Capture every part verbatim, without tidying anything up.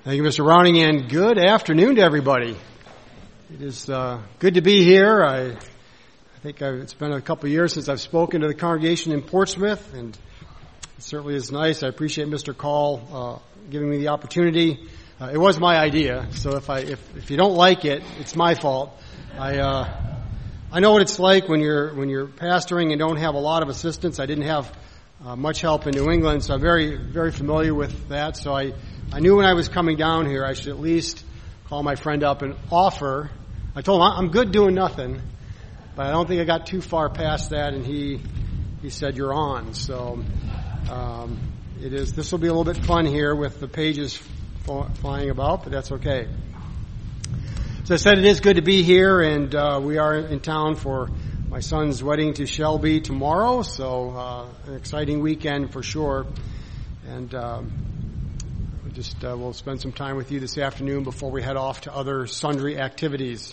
Thank you, Mister Rowning, and good afternoon to everybody. It is uh, good to be here. I, I think I've, it's been a couple of years since I've spoken to the congregation in Portsmouth, and it certainly is nice. I appreciate Mister Call uh, giving me the opportunity. Uh, it was my idea, so if I if, if you don't like it, it's my fault. I uh, I know what it's like when you're when you're pastoring and don't have a lot of assistance. I didn't have uh, much help in New England, so I'm very very familiar with that. So I. I knew when I was coming down here I should at least call my friend up and offer. I told him I'm good doing nothing, but I don't think I got too far past that, and he he said you're on. So um, it is. This will be a little bit fun here with the pages flying about, but that's okay. So I said it is good to be here, and uh, we are in town for my son's wedding to Shelby tomorrow. So uh, an exciting weekend for sure, and. Um, Just uh, we'll spend some time with you this afternoon before we head off to other sundry activities.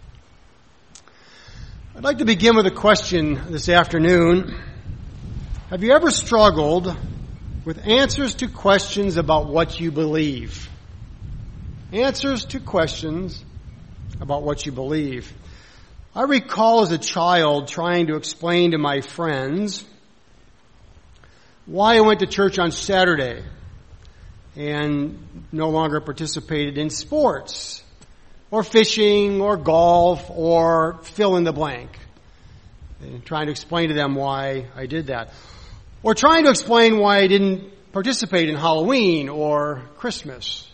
I'd like to begin with a question this afternoon. Have you ever struggled with answers to questions about what you believe? Answers to questions about what you believe. I recall as a child trying to explain to my friends why I went to church on Saturday and no longer participated in sports, or fishing, or golf, or fill in the blank. And trying to explain to them why I did that. Or trying to explain why I didn't participate in Halloween or Christmas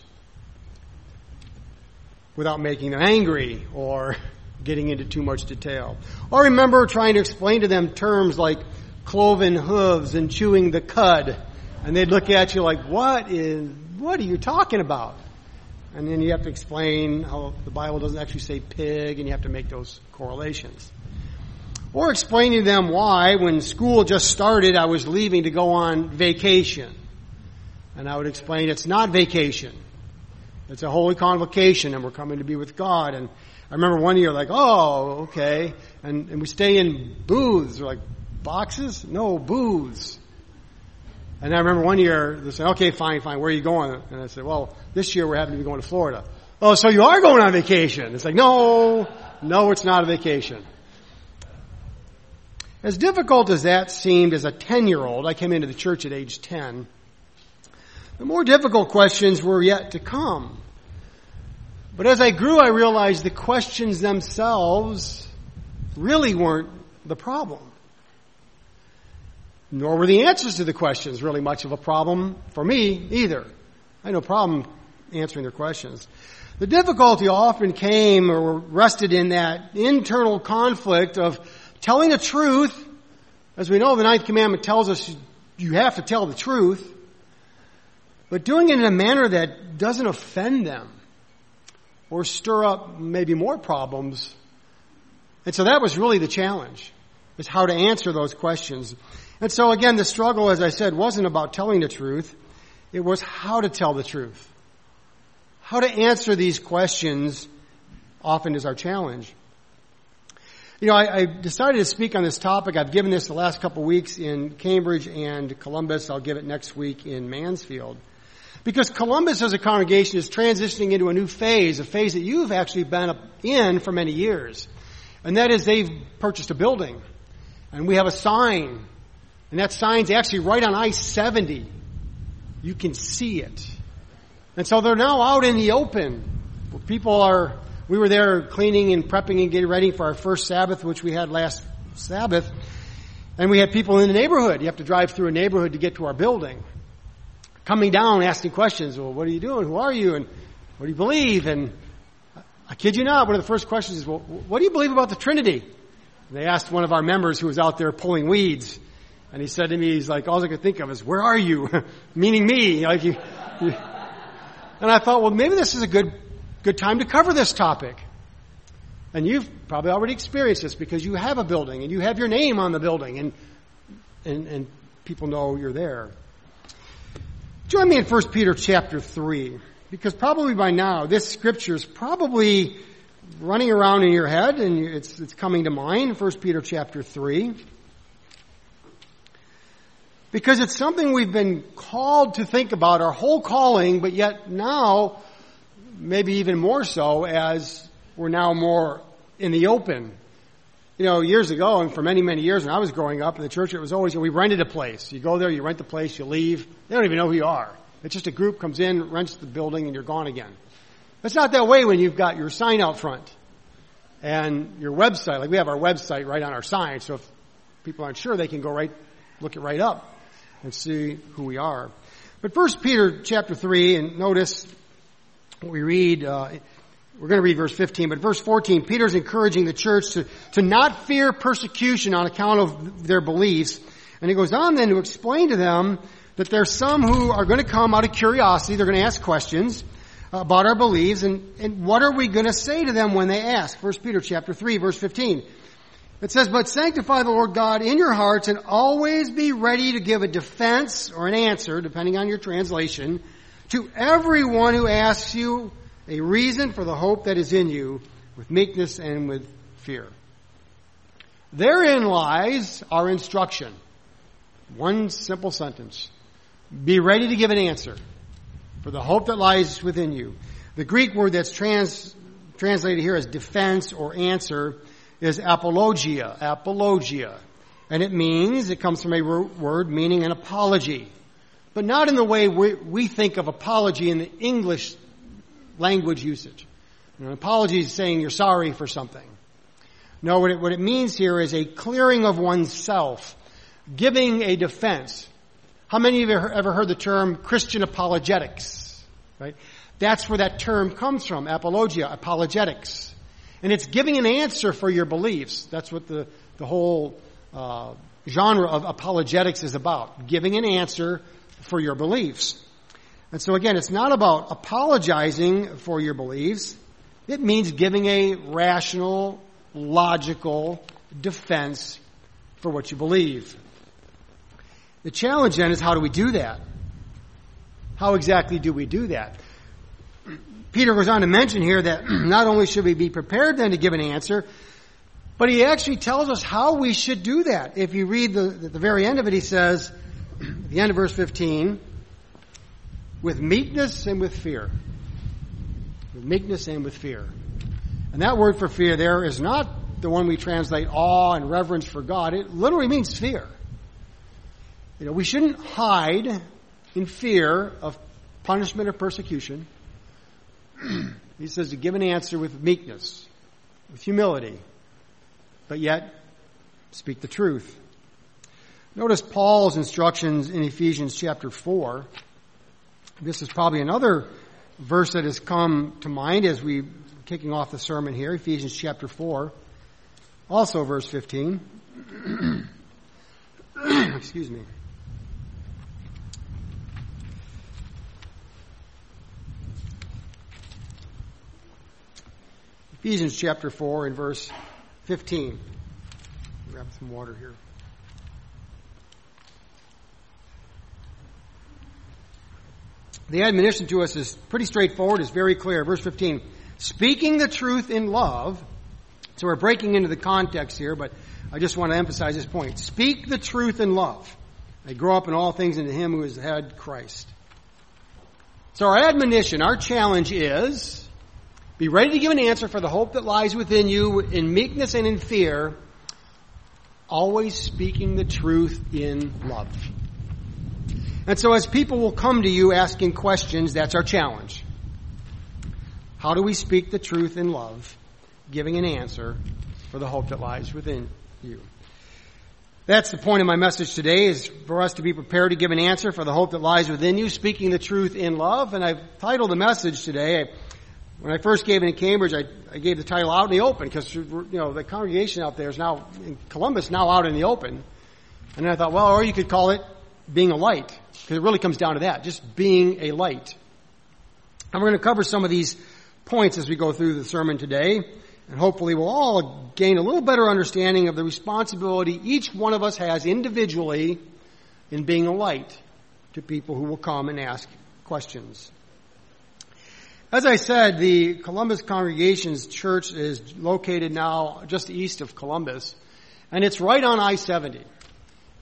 without making them angry or getting into too much detail. Or remember trying to explain to them terms like cloven hooves and chewing the cud. And they'd look at you like, what is, what are you talking about? And then you have to explain how the Bible doesn't actually say pig, and you have to make those correlations. Or explaining to them why, when school just started, I was leaving to go on vacation. And I would explain it's not vacation. It's a holy convocation, and we're coming to be with God. And I remember one year like, oh, okay. And, and we stay in booths. We're like, boxes? No, booths. And I remember one year they said, okay, fine, fine, where are you going? And I said, well, this year we're having to be going to Florida. Oh, so you are going on vacation? It's like, no, no, it's not a vacation. As difficult as that seemed as a ten-year-old, I came into the church at age ten, the more difficult questions were yet to come. But as I grew, I realized the questions themselves really weren't the problem. Nor were the answers to the questions really much of a problem for me either. I had no problem answering their questions. The difficulty often came or rested in that internal conflict of telling the truth. As we know, the ninth commandment tells us you have to tell the truth, but doing it in a manner that doesn't offend them or stir up maybe more problems. And so that was really the challenge, is how to answer those questions. And so again, the struggle, as I said, wasn't about telling the truth. It was how to tell the truth. How to answer these questions often is our challenge. You know, I, I decided to speak on this topic. I've given this the last couple of weeks in Cambridge and Columbus. I'll give it next week in Mansfield. Because Columbus as a congregation is transitioning into a new phase, a phase that you've actually been in for many years. And that is they've purchased a building. And we have a sign. And that sign's actually right on I seventy. You can see it. And so they're now out in the open. People are, we were there cleaning and prepping and getting ready for our first Sabbath, which we had last Sabbath. And we had people in the neighborhood. You have to drive through a neighborhood to get to our building. Coming down, asking questions. Well, what are you doing? Who are you? And what do you believe? And I kid you not, one of the first questions is, well, what do you believe about the Trinity? And they asked one of our members who was out there pulling weeds. And he said to me, he's like, all I could think of is, where are you? Meaning me. Like you, you. And I thought, well, maybe this is a good, good time to cover this topic. And you've probably already experienced this because you have a building and you have your name on the building and, and, and people know you're there. Join me in First Peter chapter three, because probably by now this scripture is probably running around in your head and it's, it's coming to mind. First Peter chapter three. Because it's something we've been called to think about, our whole calling, but yet now, maybe even more so as we're now more in the open. You know, years ago, and for many, many years when I was growing up in the church, it was always, you know, we rented a place. You go there, you rent the place, you leave. They don't even know who you are. It's just a group comes in, rents the building, and you're gone again. It's not that way when you've got your sign out front and your website. Like we have our website right on our sign, so if people aren't sure, they can go right, look it right up and see who we are. But First Peter chapter three, and notice what we read, uh, we're going to read verse fifteen, but verse fourteen, Peter's encouraging the church to, to not fear persecution on account of their beliefs. And he goes on then to explain to them that there's some who are going to come out of curiosity. They're going to ask questions about our beliefs, and, and what are we going to say to them when they ask? First Peter chapter three, verse fifteen. It says, but sanctify the Lord God in your hearts and always be ready to give a defense or an answer, depending on your translation, to everyone who asks you a reason for the hope that is in you with meekness and with fear. Therein lies our instruction. One simple sentence. Be ready to give an answer for the hope that lies within you. The Greek word that's trans, translated here as defense or answer is apologia, apologia. And it means, it comes from a word meaning an apology. But not in the way we, we think of apology in the English language usage. You know, an apology is saying you're sorry for something. No, what it, what it means here is a clearing of oneself, giving a defense. How many of you have ever heard the term Christian apologetics? Right? That's where that term comes from, apologia, apologetics. And it's giving an answer for your beliefs. That's what the, the whole uh, genre of apologetics is about, giving an answer for your beliefs. And so again, it's not about apologizing for your beliefs. It means giving a rational, logical defense for what you believe. The challenge then is, how do we do that? How exactly do we do that? Peter goes on to mention here that not only should we be prepared then to give an answer, but he actually tells us how we should do that. If you read the, the very end of it, he says, at the end of verse fifteen, with meekness and with fear. With meekness and with fear. And that word for fear there is not the one we translate awe and reverence for God. It literally means fear. You know, we shouldn't hide in fear of punishment or persecution. He says to give an answer with meekness, with humility, but yet speak the truth. Notice Paul's instructions in Ephesians chapter four. This is probably another verse that has come to mind as we're kicking off the sermon here, Ephesians chapter four, also verse fifteen. Excuse me. Ephesians chapter four and verse fifteen. Grab some water here. The admonition to us is pretty straightforward, it's very clear. Verse fifteen, speaking the truth in love. So we're breaking into the context here, but I just want to emphasize this point. Speak the truth in love. They grow up in all things into him who is the head, Christ. So our admonition, our challenge is, be ready to give an answer for the hope that lies within you in meekness and in fear, always speaking the truth in love. And so as people will come to you asking questions, that's our challenge. How do we speak the truth in love, giving an answer for the hope that lies within you? That's the point of my message today, is for us to be prepared to give an answer for the hope that lies within you, speaking the truth in love. And I've titled the message today, when I first gave it in Cambridge, I, I gave the title Out in the Open, because, you know, the congregation out there is now, in Columbus, now out in the open. And then I thought, well, or you could call it being a light, because it really comes down to that, just being a light. And we're going to cover some of these points as we go through the sermon today, and hopefully we'll all gain a little better understanding of the responsibility each one of us has individually in being a light to people who will come and ask questions. As I said, the Columbus Congregation's church is located now just east of Columbus, and it's right on I seventy.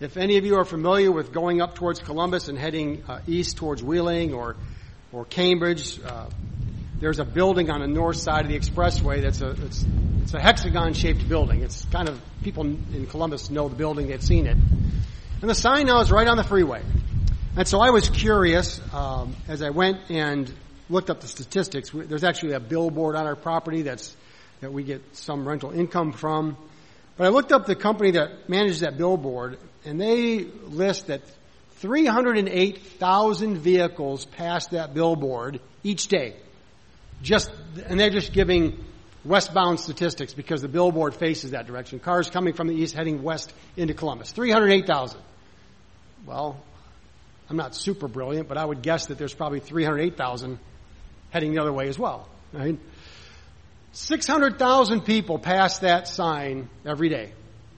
If any of you are familiar with going up towards Columbus and heading uh, east towards Wheeling or or Cambridge, uh, there's a building on the north side of the expressway that's a it's, it's a hexagon-shaped building. It's kind of, people in Columbus know the building, they've seen it. And the sign now is right on the freeway. And so I was curious um, as I went and looked up the statistics. There's actually a billboard on our property that's that we get some rental income from. But I looked up the company that manages that billboard, and they list that three hundred eight thousand vehicles pass that billboard each day. Just, and they're just giving westbound statistics because the billboard faces that direction. Cars coming from the east heading west into Columbus. three hundred eight thousand. Well, I'm not super brilliant, but I would guess that there's probably three hundred eight thousand heading the other way as well. Right? six hundred thousand people pass that sign every day.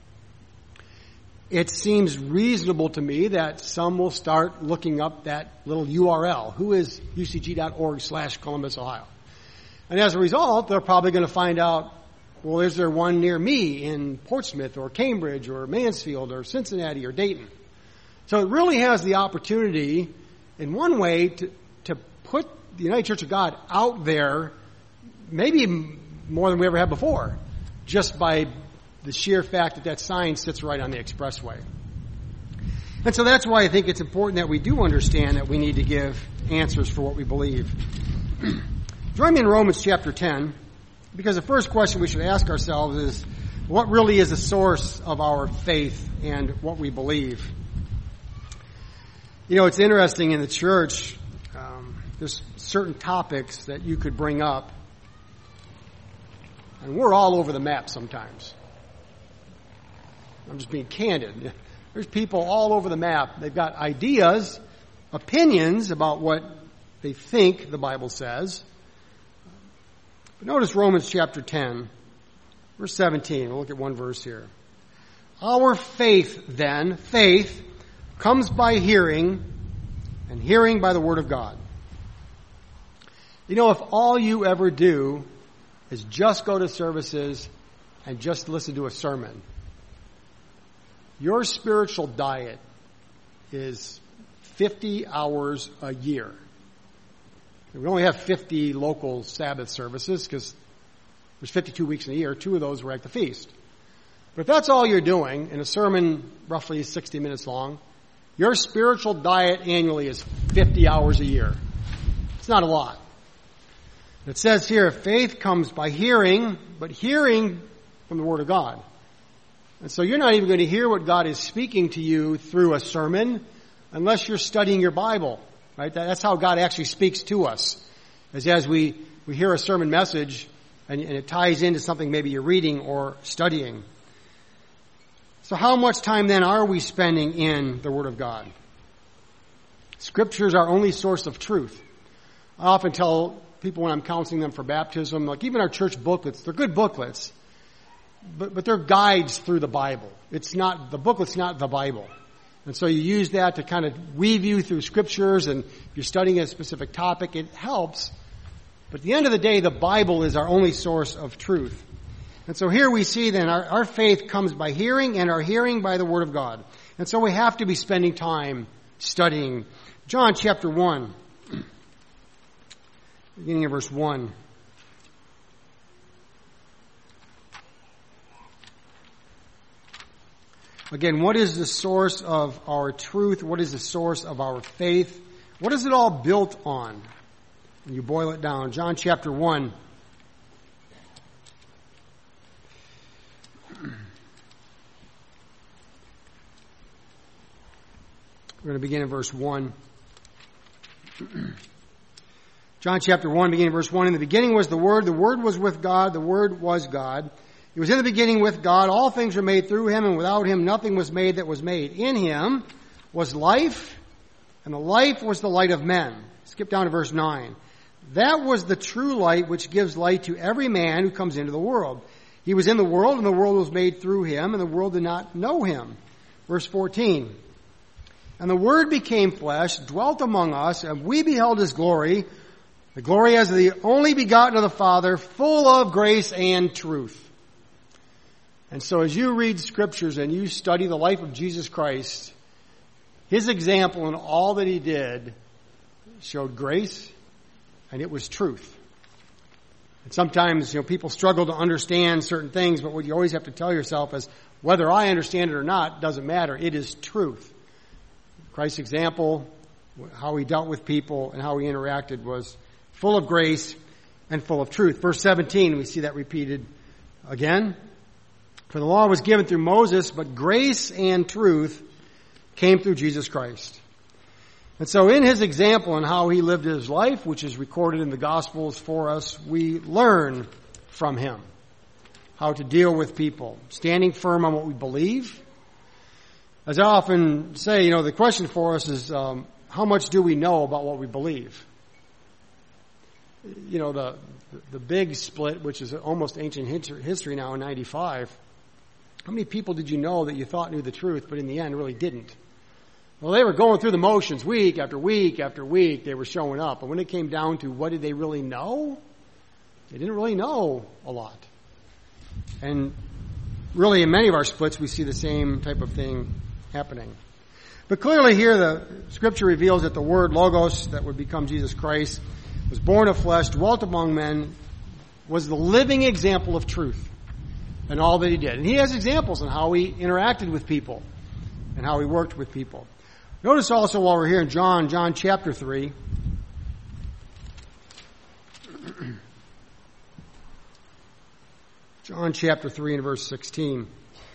It seems reasonable to me that some will start looking up that little U R L. Who is ucg.org slash Columbus, Ohio? And as a result, they're probably going to find out, well, is there one near me in Portsmouth or Cambridge or Mansfield or Cincinnati or Dayton? So it really has the opportunity, in one way, to, to put the United Church of God out there, maybe more than we ever have before, just by the sheer fact that that sign sits right on the expressway. And so that's why I think it's important that we do understand that we need to give answers for what we believe. Join me in Romans chapter ten, because the first question we should ask ourselves is, what really is the source of our faith and what we believe? You know, it's interesting in the church, um, there's certain topics that you could bring up, and we're all over the map sometimes. I'm just being candid. There's people all over the map. They've got ideas, opinions about what they think the Bible says. But notice Romans chapter ten, verse seventeen. We'll look at one verse here. Our faith then, faith, comes by hearing, and hearing by the word of God. You know, if all you ever do is just go to services and just listen to a sermon, your spiritual diet is fifty hours a year. We only have fifty local Sabbath services because there's fifty-two weeks in a year. Two of those were at the feast. But if that's all you're doing, and a sermon roughly is sixty minutes long, your spiritual diet annually is fifty hours a year. It's not a lot. It says here, faith comes by hearing, but hearing from the Word of God. And so you're not even going to hear what God is speaking to you through a sermon unless you're studying your Bible, right? That's how God actually speaks to us. As, as we, we hear a sermon message and, and it ties into something maybe you're reading or studying. So how much time then are we spending in the Word of God? Scripture is our only source of truth. I often tell people when I'm counseling them for baptism, like even our church booklets, they're good booklets, but, but they're guides through the Bible. It's not, the booklet's not the Bible. And so you use that to kind of weave you through scriptures, and if you're studying a specific topic, it helps. But at the end of the day, the Bible is our only source of truth. And so here we see then our, our faith comes by hearing, and our hearing by the Word of God. And so we have to be spending time studying. John chapter one, beginning of verse one. Again, what is the source of our truth? What is the source of our faith? What is it all built on? When you boil it down. John chapter one. We're going to begin in verse one. John chapter one, beginning in verse one. In the beginning was the Word. The Word was with God. The Word was God. He was in the beginning with God. All things were made through Him, and without Him nothing was made that was made. In Him was life, and the life was the light of men. Skip down to verse nine. That was the true light which gives light to every man who comes into the world. He was in the world, and the world was made through Him, and the world did not know Him. Verse fourteen. And the Word became flesh, dwelt among us, and we beheld His glory, the glory as the only begotten of the Father, full of grace and truth. And so as you read scriptures and you study the life of Jesus Christ, his example in all that he did showed grace, and it was truth. And sometimes, you know, people struggle to understand certain things, but what you always have to tell yourself is, whether I understand it or not, doesn't matter. It is truth. Christ's example, how he dealt with people and how he interacted, was full of grace and full of truth. Verse seventeen, we see that repeated again. For the law was given through Moses, but grace and truth came through Jesus Christ. And so in his example and how he lived his life, which is recorded in the Gospels for us, we learn from him how to deal with people, standing firm on what we believe. As I often say, you know, the question for us is, um, how much do we know about what we believe? You know, the the big split, which is almost ancient history now in ninety-five, how many people did you know that you thought knew the truth, but in the end really didn't? Well, they were going through the motions week after week after week. They were showing up. But when it came down to what did they really know, they didn't really know a lot. And really in many of our splits, we see the same type of thing happening. But clearly here the scripture reveals that the word Logos, that would become Jesus Christ, was born of flesh, dwelt among men, was the living example of truth in all that he did. And he has examples on how he interacted with people and how he worked with people. Notice also while we're here in John, John chapter three. John chapter three and verse sixteen.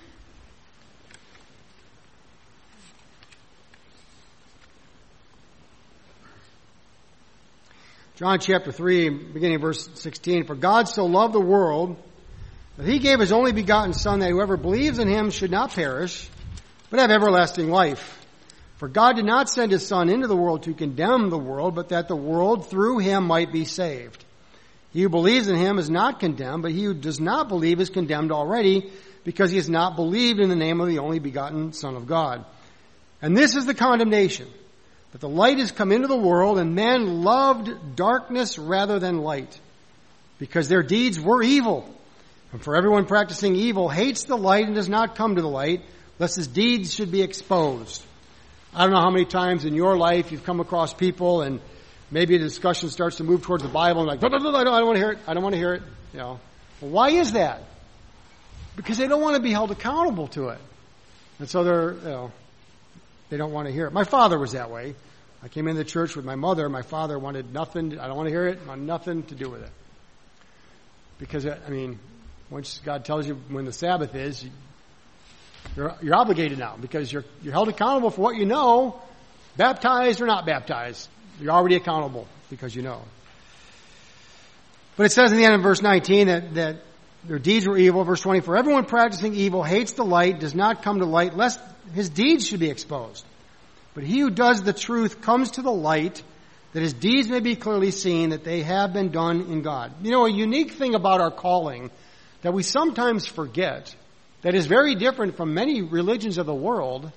John chapter three, beginning of verse sixteen. For God so loved the world that he gave his only begotten Son, that whoever believes in him should not perish, but have everlasting life. For God did not send his Son into the world to condemn the world, but that the world through him might be saved. He who believes in him is not condemned, but he who does not believe is condemned already, because he has not believed in the name of the only begotten Son of God. And this is the condemnation, that the light has come into the world, and men loved darkness rather than light, because their deeds were evil. And for everyone practicing evil hates the light and does not come to the light, lest his deeds should be exposed. I don't know how many times in your life you've come across people and maybe a discussion starts to move towards the Bible and like, no, no, no, I don't, I don't want to hear it. I don't want to hear it. You know, well, why is that? Because they don't want to be held accountable to it. And so they're, you know, they don't want to hear it. My father was that way. I came into the church with my mother. My father wanted nothing. I don't want to hear it. I want nothing to do with it. Because, I mean, once God tells you when the Sabbath is, You're, you're obligated now because you're, you're held accountable for what you know, baptized or not baptized. You're already accountable because you know. But it says in the end of verse nineteen that, that their deeds were evil. Verse twenty, for everyone practicing evil hates the light, does not come to light, lest his deeds should be exposed. But he who does the truth comes to the light, that his deeds may be clearly seen, that they have been done in God. You know, a unique thing about our calling that we sometimes forget, that is very different from many religions of the world.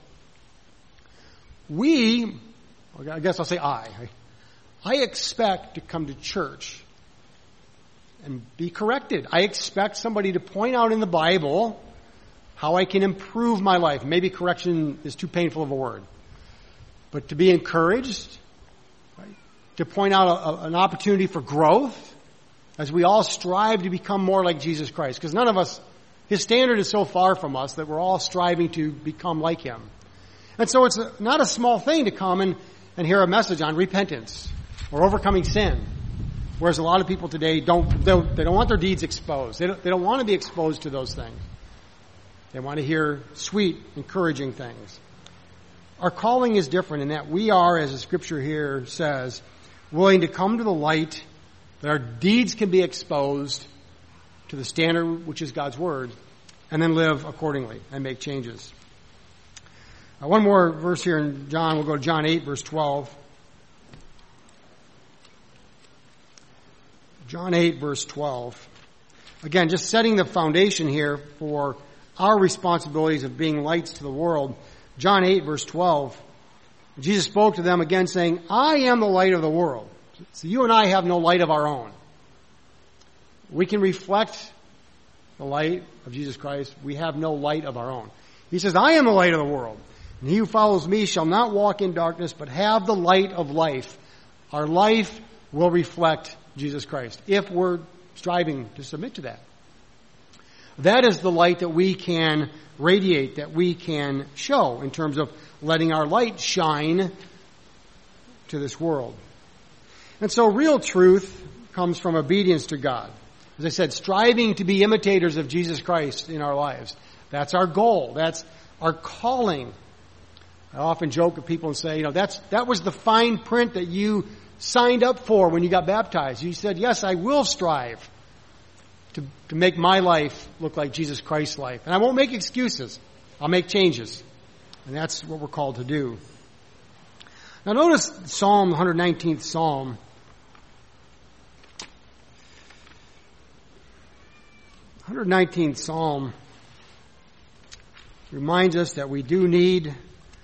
We, I guess I'll say I, I expect to come to church and be corrected. I expect somebody to point out in the Bible how I can improve my life. Maybe correction is too painful of a word. But to be encouraged, right? To point out a, a, an opportunity for growth as we all strive to become more like Jesus Christ. Because none of us, his standard is so far from us that we're all striving to become like him. And so it's a, not a small thing to come and, and hear a message on repentance or overcoming sin. Whereas a lot of people today don't, they don't, they don't want their deeds exposed. They don't, they don't want to be exposed to those things. They want to hear sweet, encouraging things. Our calling is different in that we are, as the scripture here says, willing to come to the light, that our deeds can be exposed to the standard which is God's Word, and then live accordingly and make changes. Uh, one more verse here in John. We'll go to John eight, verse twelve. John eight, verse twelve. Again, just setting the foundation here for our responsibilities of being lights to the world. John eight, verse twelve. Jesus spoke to them again saying, I am the light of the world. So you and I have no light of our own. We can reflect the light of Jesus Christ, we have no light of our own. He says, I am the light of the world. And he who follows me shall not walk in darkness, but have the light of life. Our life will reflect Jesus Christ if we're striving to submit to that. That is the light that we can radiate, that we can show in terms of letting our light shine to this world. And so real truth comes from obedience to God. As I said, striving to be imitators of Jesus Christ in our lives. That's our goal. That's our calling. I often joke with people and say, you know, that's, that was the fine print that you signed up for when you got baptized. You said, yes, I will strive to, to make my life look like Jesus Christ's life. And I won't make excuses. I'll make changes. And that's what we're called to do. Now notice Psalm, one hundred nineteenth Psalm. one hundred nineteenth Psalm reminds us that we do need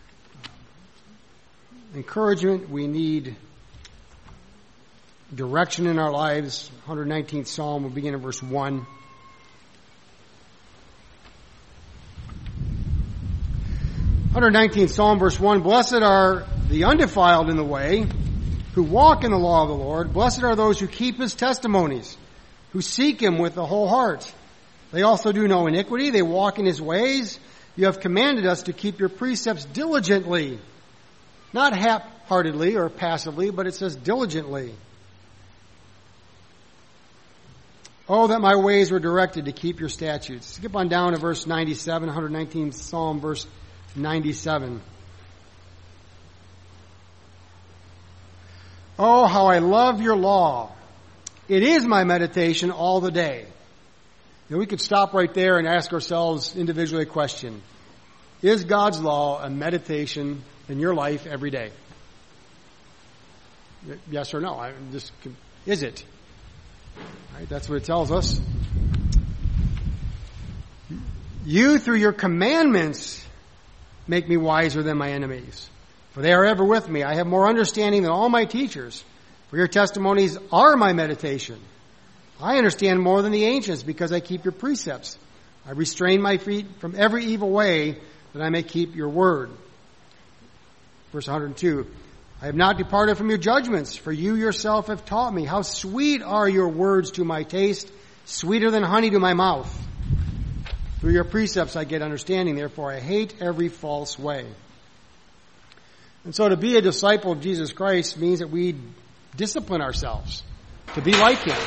encouragement. We need direction in our lives. one hundred nineteenth Psalm, we'll begin in verse one. one hundred nineteenth Psalm, verse one, Blessed are the undefiled in the way, who walk in the law of the Lord. Blessed are those who keep his testimonies, who seek him with the whole heart. They also do no iniquity. They walk in his ways. You have commanded us to keep your precepts diligently. Not half-heartedly or passively, but it says diligently. Oh, that my ways were directed to keep your statutes. Skip on down to verse ninety-seven, one hundred nineteenth Psalm, verse ninety-seven. Oh, how I love your law. It is my meditation all the day. Now, we could stop right there and ask ourselves individually a question. Is God's law a meditation in your life every day? Yes or no? I just, is it? Right, that's what it tells us. You, through your commandments, make me wiser than my enemies. For they are ever with me. I have more understanding than all my teachers. For your testimonies are my meditation. I understand more than the ancients because I keep your precepts. I restrain my feet from every evil way that I may keep your word. Verse one hundred two. I have not departed from your judgments, for you yourself have taught me. How sweet are your words to my taste, sweeter than honey to my mouth. Through your precepts I get understanding, therefore I hate every false way. And so to be a disciple of Jesus Christ means that we discipline ourselves to be like him.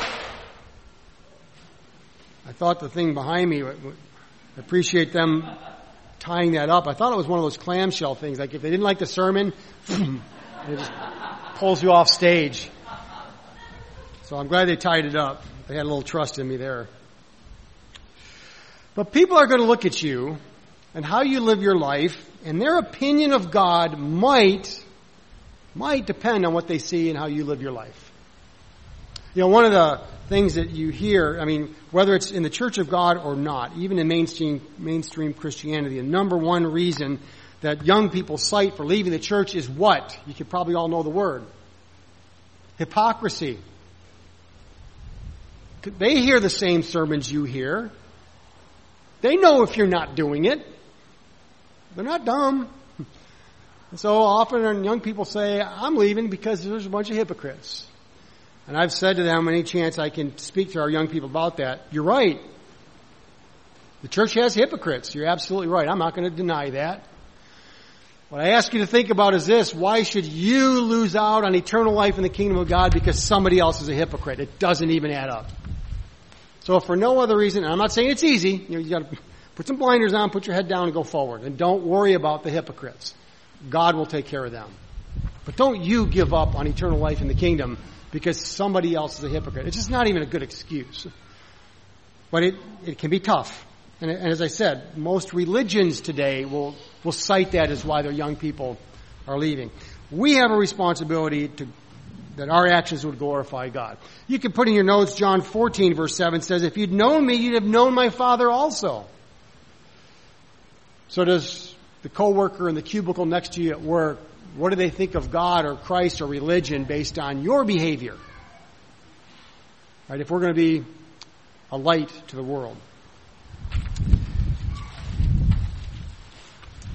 I thought the thing behind me, I appreciate them tying that up. I thought it was one of those clamshell things, like if they didn't like the sermon, it just pulls you off stage. So I'm glad they tied it up. They had a little trust in me there. But people are going to look at you and how you live your life, and their opinion of God might, might depend on what they see and how you live your life. You know, one of the things that you hear, I mean, whether it's in the Church of God or not, even in mainstream, mainstream Christianity, the number one reason that young people cite for leaving the church is what? You could probably all know the word. Hypocrisy. They hear the same sermons you hear. They know if you're not doing it. They're not dumb. And so often young people say, I'm leaving because there's a bunch of hypocrites. And I've said to them, any chance I can speak to our young people about that, you're right. The church has hypocrites. You're absolutely right. I'm not going to deny that. What I ask you to think about is this: why should you lose out on eternal life in the kingdom of God because somebody else is a hypocrite? It doesn't even add up. So if for no other reason, and I'm not saying it's easy, you know, you got to put some blinders on, put your head down and go forward. And don't worry about the hypocrites. God will take care of them. But don't you give up on eternal life in the kingdom because somebody else is a hypocrite. It's just not even a good excuse. But it, it can be tough. And, and as I said, most religions today will, will cite that as why their young people are leaving. We have a responsibility to, that our actions would glorify God. You can put in your notes, John fourteen verse seven says, if you'd known me, you'd have known my Father also. So does the coworker in the cubicle next to you at work, what do they think of God or Christ or religion based on your behavior? Right? If we're going to be a light to the world.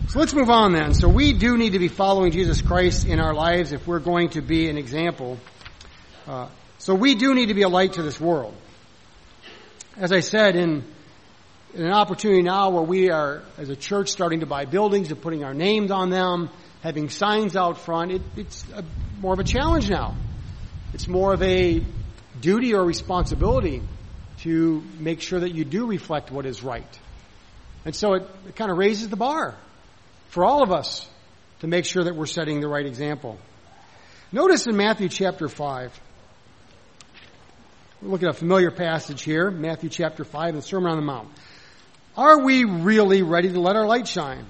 So let's move on then. So we do need to be following Jesus Christ in our lives if we're going to be an example. Uh, so we do need to be a light to this world. As I said, in, in an opportunity now where we are, as a church, starting to buy buildings and putting our names on them, having signs out front, it, it's a, more of a challenge now. It's more of a duty or responsibility to make sure that you do reflect what is right. And so it, it kind of raises the bar for all of us to make sure that we're setting the right example. Notice in Matthew chapter five, we'll look at a familiar passage here, Matthew chapter five, the Sermon on the Mount. Are we really ready to let our light shine?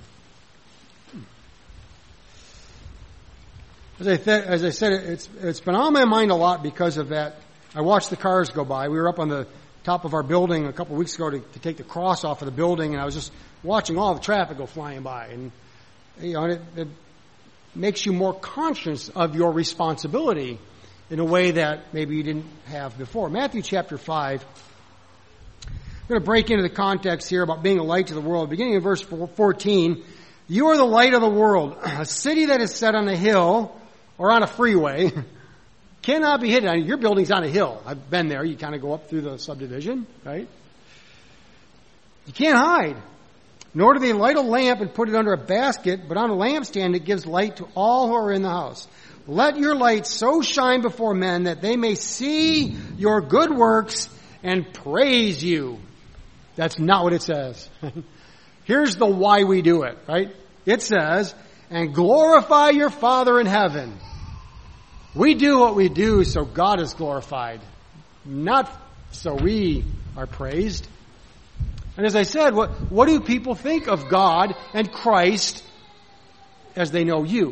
As I, th- as I said, it's, it's been on my mind a lot because of that. I watched the cars go by. We were up on the top of our building a couple of weeks ago to, to take the cross off of the building, and I was just watching all the traffic go flying by. And, you know, it, it makes you more conscious of your responsibility in a way that maybe you didn't have before. Matthew chapter five. I'm going to break into the context here about being a light to the world. Beginning in verse fourteen, you are the light of the world. A city that is set on a hill or on a freeway cannot be hidden. I mean, your building's on a hill. I've been there. You kind of go up through the subdivision, right? You can't hide. Nor do they light a lamp and put it under a basket, but on a lampstand it gives light to all who are in the house. Let your light so shine before men that they may see your good works and praise you. That's not what it says. Here's the why we do it, right? It says, and glorify your Father in heaven. We do what we do so God is glorified, not so we are praised. And as I said, what, what do people think of God and Christ as they know you?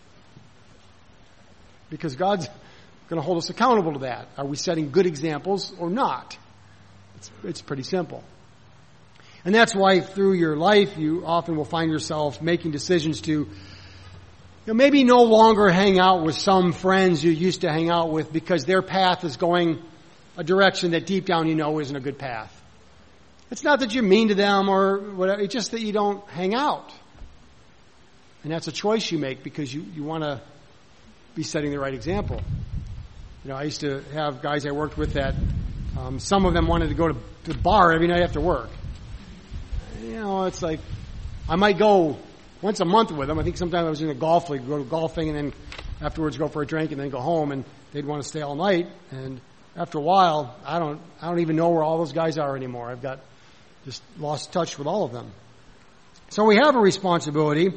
Because God's going to hold us accountable to that. Are we setting good examples or not? It's, it's pretty simple. And that's why through your life you often will find yourself making decisions to, you know, maybe no longer hang out with some friends you used to hang out with because their path is going a direction that deep down you know isn't a good path. It's not that you're mean to them or whatever, it's just that you don't hang out. And that's a choice you make because you, you want to be setting the right example. You know, I used to have guys I worked with that um, some of them wanted to go to, to the bar every night after work. You know, it's like, I might go once a month with them. I think sometimes I was in a golf league, go to golfing and then afterwards go for a drink and then go home, and they'd want to stay all night. And after a while, I don't, I don't even know where all those guys are anymore. I've got just lost touch with all of them. So we have a responsibility.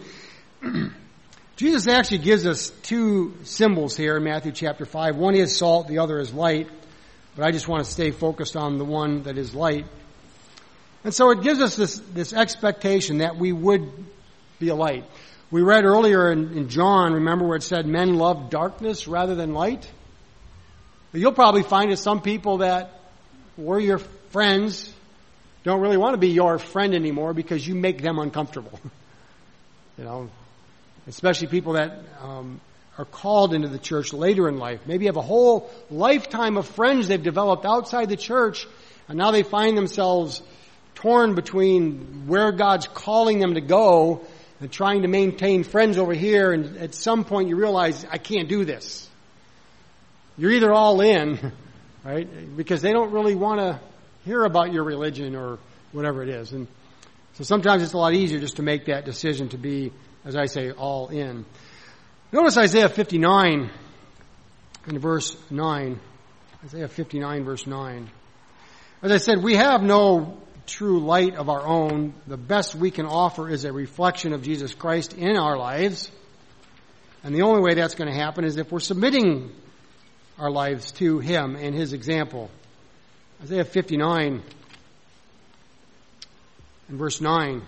Jesus actually gives us two symbols here in Matthew chapter five. One is salt, the other is light. But I just want to stay focused on the one that is light. And so it gives us this, this expectation that we would be a light. We read earlier in, in John, remember where it said men love darkness rather than light? But you'll probably find that some people that were your friends don't really want to be your friend anymore because you make them uncomfortable. You know, especially people that um, are called into the church later in life. Maybe have a whole lifetime of friends they've developed outside the church, and now they find themselves torn between where God's calling them to go and trying to maintain friends over here, and at some point you realize, I can't do this. You're either all in, right? Because they don't really want to hear about your religion or whatever it is. And so sometimes it's a lot easier just to make that decision to be, as I say, all in. Notice Isaiah fifty-nine in verse nine. Isaiah fifty-nine verse nine. As I said, we have no true light of our own. The best we can offer is a reflection of Jesus Christ in our lives. And the only way that's going to happen is if we're submitting our lives to Him and His example. Isaiah fifty-nine and verse nine.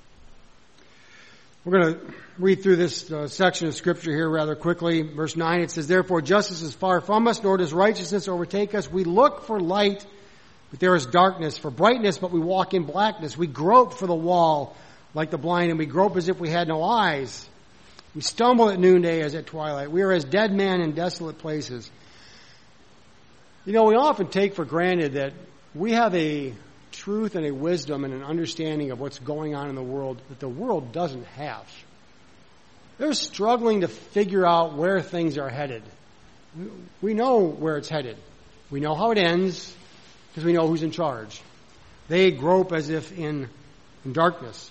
We're going to read through this uh, section of Scripture here rather quickly. Verse nine, it says, therefore justice is far from us, nor does righteousness overtake us. We look for light, but there is darkness, for brightness, but we walk in blackness. We grope for the wall like the blind, and we grope as if we had no eyes. We stumble at noonday as at twilight. We are as dead men in desolate places. You know, we often take for granted that we have a truth and a wisdom and an understanding of what's going on in the world that the world doesn't have. They're struggling to figure out where things are headed. We know where it's headed. We know how it ends because we know who's in charge. They grope as if in, in darkness.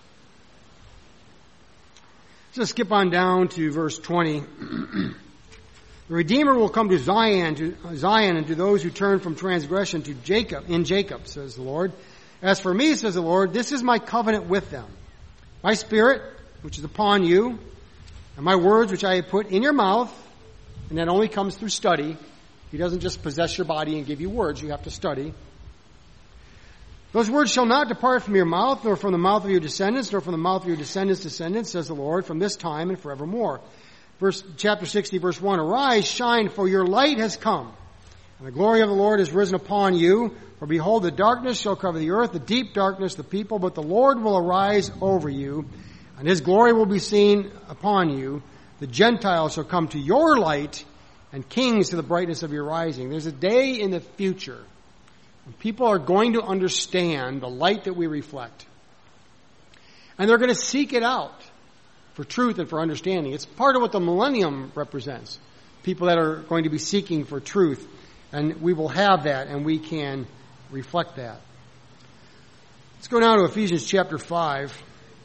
Let's skip on down to verse twenty. The Redeemer will come to Zion, to Zion, and to those who turn from transgression to Jacob, in Jacob, says the Lord. As for me, says the Lord, this is my covenant with them. My spirit, which is upon you, and my words, which I have put in your mouth, and that only comes through study. He doesn't just possess your body and give you words. You have to study. Those words shall not depart from your mouth, nor from the mouth of your descendants, nor from the mouth of your descendants' descendants, says the Lord, from this time and forevermore. Verse, chapter sixty, verse one, Arise, shine, for your light has come, and the glory of the Lord is risen upon you. For behold, the darkness shall cover the earth, the deep darkness, the people, but the Lord will arise over you, and his glory will be seen upon you. The Gentiles shall come to your light, and kings to the brightness of your rising. There's a day in the future when people are going to understand the light that we reflect. And they're going to seek it out for truth and for understanding. It's part of what the millennium represents. People that are going to be seeking for truth. And we will have that, and we can reflect that. Let's go now to Ephesians chapter five.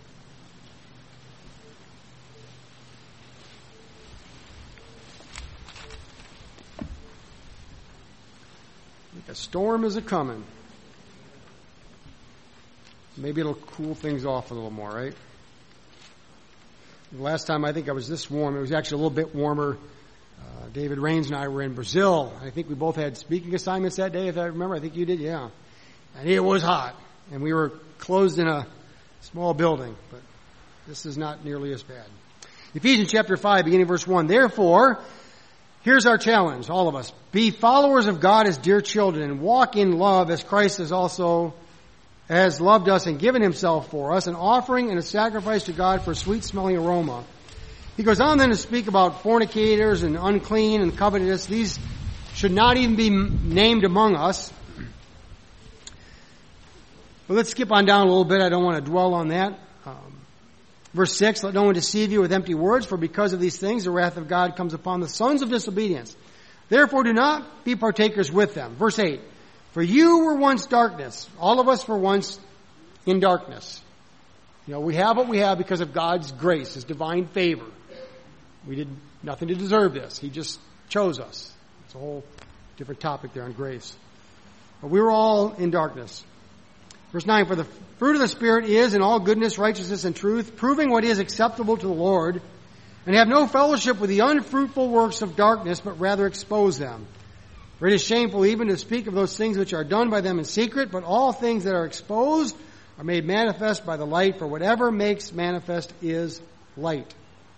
A storm is a-coming. Maybe it'll cool things off a little more, right? The last time I think I was this warm, it was actually a little bit warmer. Uh, David Raines and I were in Brazil. I think we both had speaking assignments that day, if I remember. I think you did, yeah. And it was hot. And we were closed in a small building. But this is not nearly as bad. Ephesians chapter five, beginning verse one. Therefore, here's our challenge, all of us. Be followers of God as dear children, and walk in love as Christ has also has loved us and given himself for us, an offering and a sacrifice to God for a sweet-smelling aroma. He goes on then to speak about fornicators and unclean and covetous. These should not even be named among us. But let's skip on down a little bit. I don't want to dwell on that. Um, Verse six, let no one deceive you with empty words, for because of these things the wrath of God comes upon the sons of disobedience. Therefore do not be partakers with them. Verse eight, for you were once darkness. All of us were once in darkness. You know, we have what we have because of God's grace, his divine favor. We did nothing to deserve this. He just chose us. It's a whole different topic there on grace. But we were all in darkness. Verse nine, for the fruit of the Spirit is in all goodness, righteousness, and truth, proving what is acceptable to the Lord, and have no fellowship with the unfruitful works of darkness, but rather expose them. For it is shameful even to speak of those things which are done by them in secret, but all things that are exposed are made manifest by the light, for whatever makes manifest is light.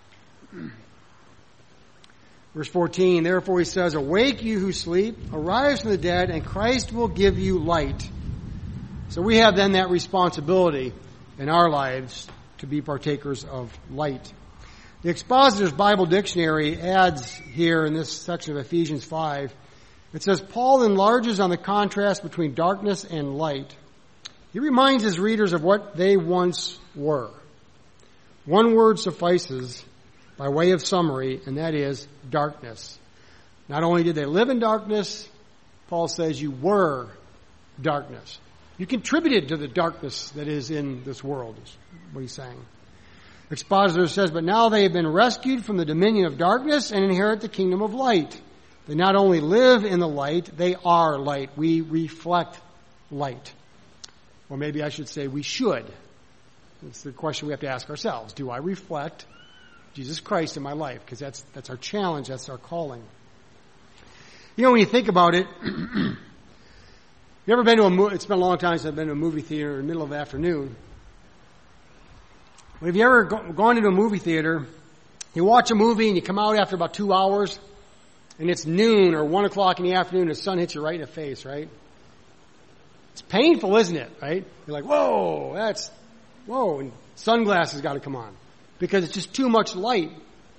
Verse fourteen, therefore he says, awake you who sleep, arise from the dead, and Christ will give you light. So we have then that responsibility in our lives to be partakers of light. The Expositor's Bible Dictionary adds here in this section of Ephesians five, it says, Paul enlarges on the contrast between darkness and light. He reminds his readers of what they once were. One word suffices by way of summary, and that is darkness. Not only did they live in darkness, Paul says you were darkness. You contributed to the darkness that is in this world, is what he's saying. Expositor says, but now they have been rescued from the dominion of darkness and inherit the kingdom of light. They not only live in the light, they are light. We reflect light. Or maybe I should say we should. It's the question we have to ask ourselves. Do I reflect Jesus Christ in my life? Because that's, that's our challenge. That's our calling. You know, when you think about it, you ever been to a movie? It's been a long time since I've been to a movie theater in the middle of the afternoon. But have you ever go, gone into a movie theater, you watch a movie and you come out after about two hours and it's noon or one o'clock in the afternoon and the sun hits you right in the face, right? It's painful, isn't it, right? You're like, whoa, that's, whoa, and sunglasses got to come on because it's just too much light.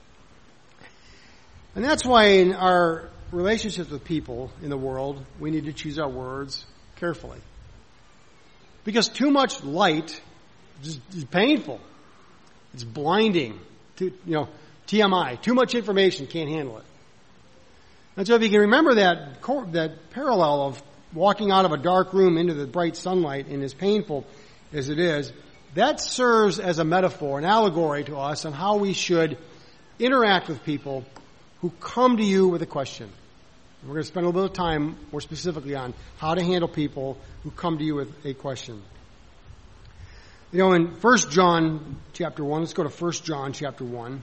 And that's why in our relationships with people in the world, we need to choose our words carefully. Because too much light is, is painful. It's blinding. Too, you know, T M I. Too much information, can't handle it. And so if you can remember that, that parallel of walking out of a dark room into the bright sunlight, and as painful as it is, that serves as a metaphor, an allegory to us on how we should interact with people who come to you with a question. And we're going to spend a little bit of time more specifically on how to handle people who come to you with a question. You know, in First John chapter one, let's go to First John chapter one.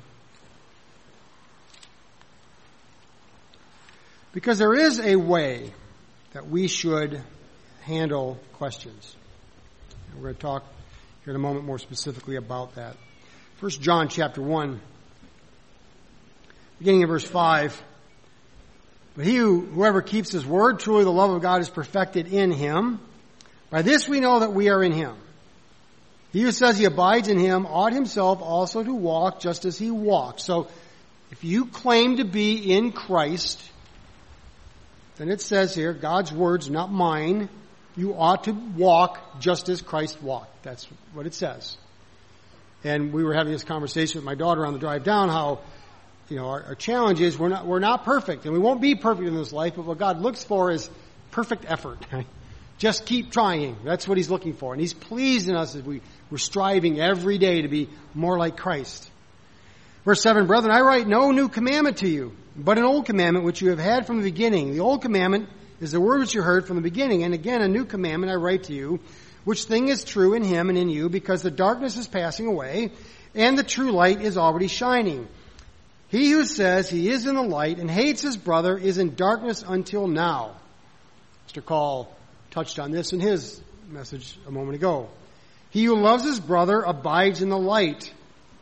Because there is a way that we should handle questions. And we're going to talk here in a moment more specifically about that. First John chapter one, beginning in verse five. But he who, whoever keeps his word, truly the love of God is perfected in him. By this we know that we are in him. He who says he abides in him ought himself also to walk just as he walks. So if you claim to be in Christ, then it says here, God's words, not mine, you ought to walk just as Christ walked. That's what it says. And we were having this conversation with my daughter on the drive down, how, you know, our, our challenge is we're not, we're not perfect, and we won't be perfect in this life, but what God looks for is perfect effort. Just keep trying. That's what he's looking for. And he's pleased in us as we, we're striving every day to be more like Christ. Verse seven, brethren, I write no new commandment to you, but an old commandment which you have had from the beginning. The old commandment is the word which you heard from the beginning. And again, a new commandment I write to you, which thing is true in him and in you, because the darkness is passing away, and the true light is already shining. He who says he is in the light and hates his brother is in darkness until now. Mister Call touched on this in his message a moment ago. He who loves his brother abides in the light.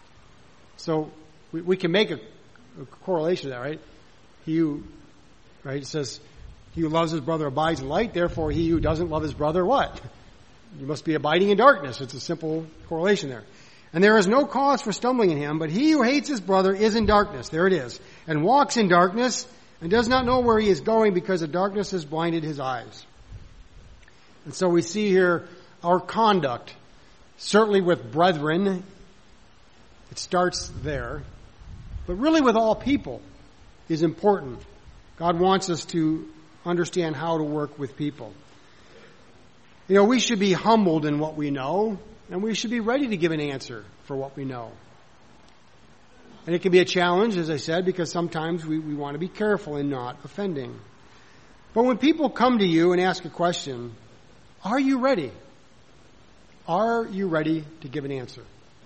So we, we can make a, a correlation to that, right? He who, right, it says, he who loves his brother abides in light, therefore he who doesn't love his brother, what? You must be abiding in darkness. It's a simple correlation there. And there is no cause for stumbling in him, but he who hates his brother is in darkness. There it is. And walks in darkness and does not know where he is going because the darkness has blinded his eyes. And so we see here our conduct, certainly with brethren, it starts there, but really with all people is important. God wants us to understand how to work with people. You know, we should be humbled in what we know, and we should be ready to give an answer for what we know. And it can be a challenge, as I said, because sometimes we, we want to be careful in not offending. But when people come to you and ask a question, are you ready? Are you ready to give an answer?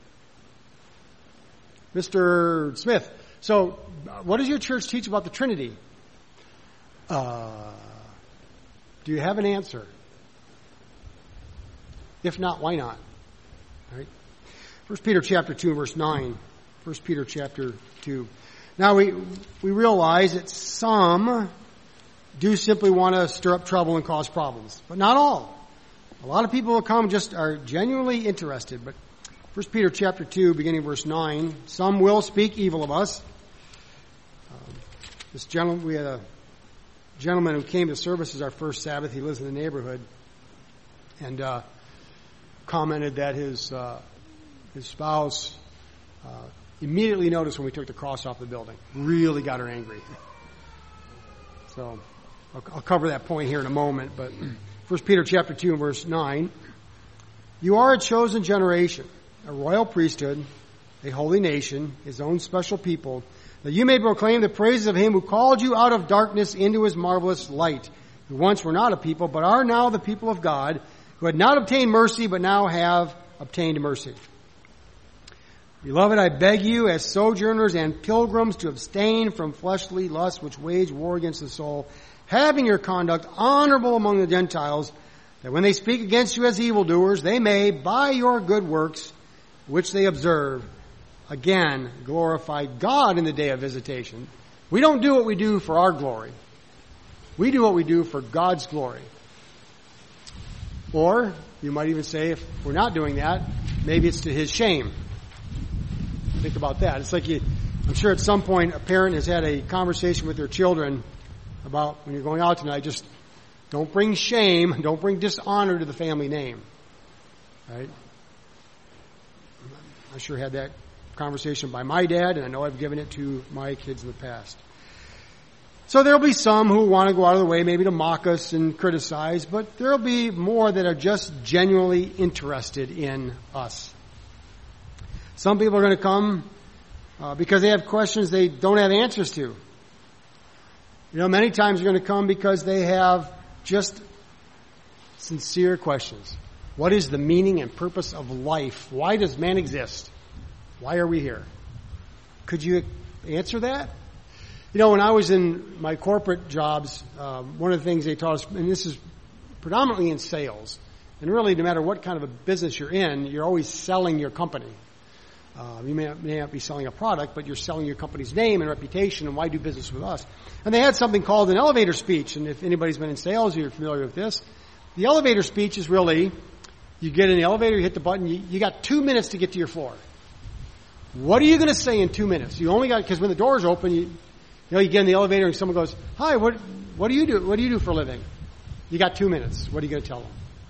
Mister Smith, so what does your church teach about the Trinity? Uh, do you have an answer? If not, why not? All right. First Peter chapter two, verse nine. First Peter chapter two. Now we we realize that some do simply want to stir up trouble and cause problems, but not all. A lot of people who come just are genuinely interested. But First Peter chapter two, beginning verse nine, some will speak evil of us. Um, this gentleman, we had a gentleman who came to services our first Sabbath. He lives in the neighborhood, and uh, commented that his uh, his spouse uh, immediately noticed when we took the cross off the building. Really got her angry. So I'll, I'll cover that point here in a moment, but First Peter chapter two and verse nine, you are a chosen generation, a royal priesthood, a holy nation, his own special people, that you may proclaim the praises of him who called you out of darkness into his marvelous light, who once were not a people, but are now the people of God, who had not obtained mercy, but now have obtained mercy. Beloved, I beg you, as sojourners and pilgrims, to abstain from fleshly lusts which wage war against the soul, having your conduct honorable among the Gentiles, that when they speak against you as evildoers, they may, by your good works, which they observe, again glorify God in the day of visitation. We don't do what we do for our glory. We do what we do for God's glory. Or, you might even say, if we're not doing that, maybe it's to his shame. Think about that. It's like you, I'm sure at some point a parent has had a conversation with their children about when you're going out tonight, just don't bring shame, don't bring dishonor to the family name. Right? I sure had that conversation by my dad, and I know I've given it to my kids in the past. So there'll be some who want to go out of the way maybe to mock us and criticize, but there'll be more that are just genuinely interested in us. Some people are going to come uh, because they have questions they don't have answers to. You know, many times they're going to come because they have just sincere questions. What is the meaning and purpose of life? Why does man exist? Why are we here? Could you answer that? You know, when I was in my corporate jobs, um, one of the things they taught us, and this is predominantly in sales, and really no matter what kind of a business you're in, you're always selling your company. Uh, you may not, may not be selling a product, but you're selling your company's name and reputation and why do business with us. And they had something called an elevator speech, and if anybody's been in sales, you're familiar with this. The elevator speech is really, you get in the elevator, you hit the button, you, you got two minutes to get to your floor. What are you going to say in two minutes? You only got, because when the doors open, you, you know, you get in the elevator and someone goes, hi, what, what do you do? What do you do for a living? You got two minutes. What are you going to tell them?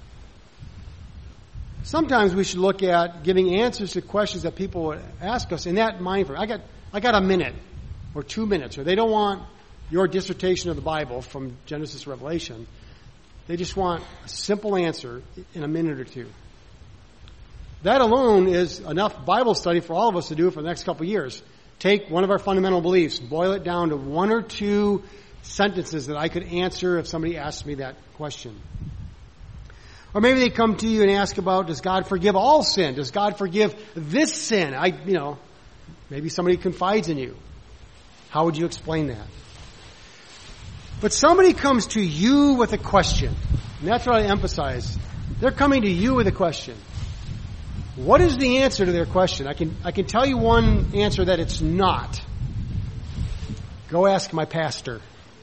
Sometimes we should look at giving answers to questions that people would ask us in that mind frame. I got, I got a minute or two minutes, or they don't want your dissertation of the Bible from Genesis to Revelation. They just want a simple answer in a minute or two. That alone is enough Bible study for all of us to do for the next couple of years. Take one of our fundamental beliefs, boil it down to one or two sentences that I could answer if somebody asked me that question. Or maybe they come to you and ask about, does God forgive all sin? Does God forgive this sin? I, you know, maybe somebody confides in you. How would you explain that? But somebody comes to you with a question, and that's what I emphasize. They're coming to you with a question. What is the answer to their question? I can, I can tell you one answer that it's not. Go ask my pastor.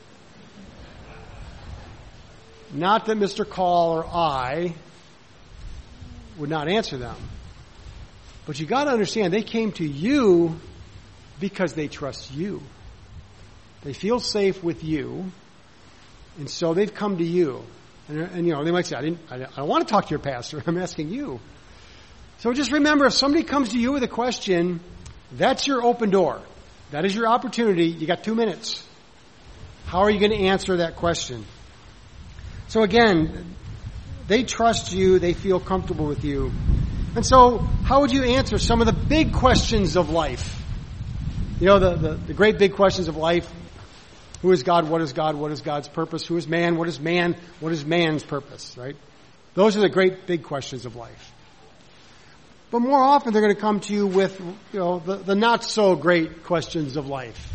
Not that Mister Call or I would not answer them. But you got to understand, they came to you because they trust you. They feel safe with you, and so they've come to you. And, and you know, they might say, I didn't, I don't want to talk to your pastor. I'm asking you. So just remember, if somebody comes to you with a question, that's your open door. That is your opportunity. You got two minutes. How are you going to answer that question? So again, they trust you. They feel comfortable with you. And so how would you answer some of the big questions of life? You know, the, the, the great big questions of life. Who is God? What is God? What is God's purpose? Who is man? What is man? What is man's purpose? Right? Those are the great big questions of life. But more often they're going to come to you with, you know, the, the not so great questions of life.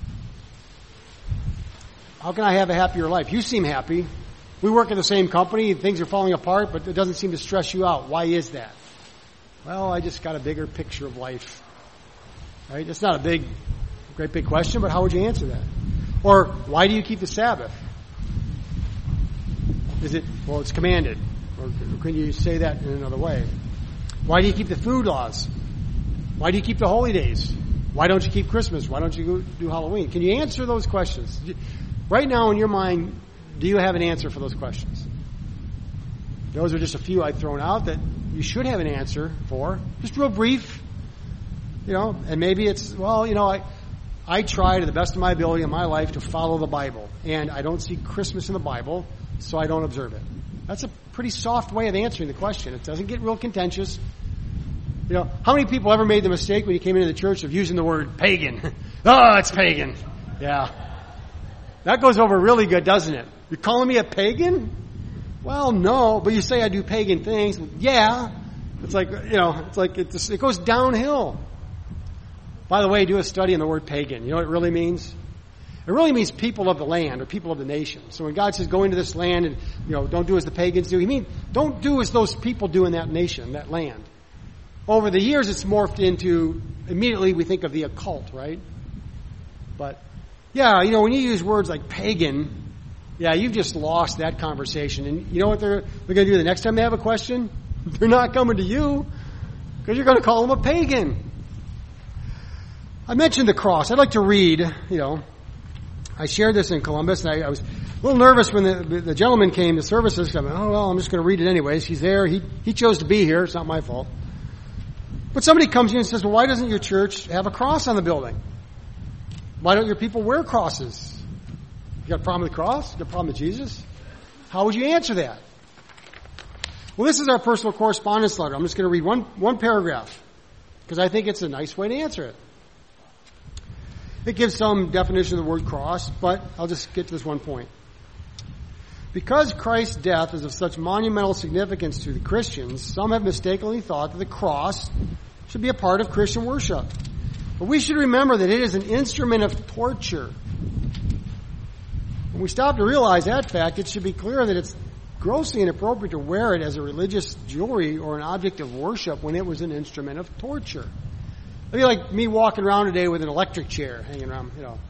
How can I have a happier life? You seem happy. We work at the same company. Things are falling apart, but it doesn't seem to stress you out. Why is that? Well, I just got a bigger picture of life. Right? It's not a big, great big question, but how would you answer that? Or why do you keep the Sabbath? Is it, well, it's commanded. Or can you say that in another way? Why do you keep the food laws? Why do you keep the holy days? Why don't you keep Christmas? Why don't you do Halloween? Can you answer those questions? Right now in your mind, do you have an answer for those questions? Those are just a few I've thrown out that you should have an answer for. Just real brief. You know, and maybe it's, well, you know, I, I try to the best of my ability in my life to follow the Bible. And I don't see Christmas in the Bible, so I don't observe it. That's a pretty soft way of answering the question. It doesn't get real contentious. You know, how many people ever made the mistake when you came into the church of using the word pagan? Oh, it's pagan. Yeah. That goes over really good, doesn't it? You're calling me a pagan? Well, no, but you say I do pagan things. Yeah. It's like, you know, it's like it, it goes downhill. By the way, do a study on the word pagan. You know what it really means? It really means people of the land or people of the nation. So when God says go into this land and, you know, don't do as the pagans do, he means don't do as those people do in that nation, that land. Over the years, it's morphed into, immediately we think of the occult, right? But, yeah, you know, when you use words like pagan, yeah, you've just lost that conversation. And you know what they're, they're going to do the next time they have a question? They're not coming to you because you're going to call them a pagan. I mentioned the cross. I'd like to read, you know, I shared this in Columbus, and I, I was a little nervous when the, the gentleman came to services. I went, oh, well, I'm just going to read it anyways. He's there. He, he chose to be here. It's not my fault. But somebody comes in and says, well, why doesn't your church have a cross on the building? Why don't your people wear crosses? You got a problem with the cross? You got a problem with Jesus? How would you answer that? Well, this is our personal correspondence letter. I'm just going to read one, one paragraph because I think it's a nice way to answer it. It gives some definition of the word cross, but I'll just get to this one point. Because Christ's death is of such monumental significance to the Christians, some have mistakenly thought that the cross should be a part of Christian worship. But we should remember that it is an instrument of torture. When we stop to realize that fact, it should be clear that it's grossly inappropriate to wear it as a religious jewelry or an object of worship when it was an instrument of torture. It'd be like me walking around today with an electric chair hanging around, you know.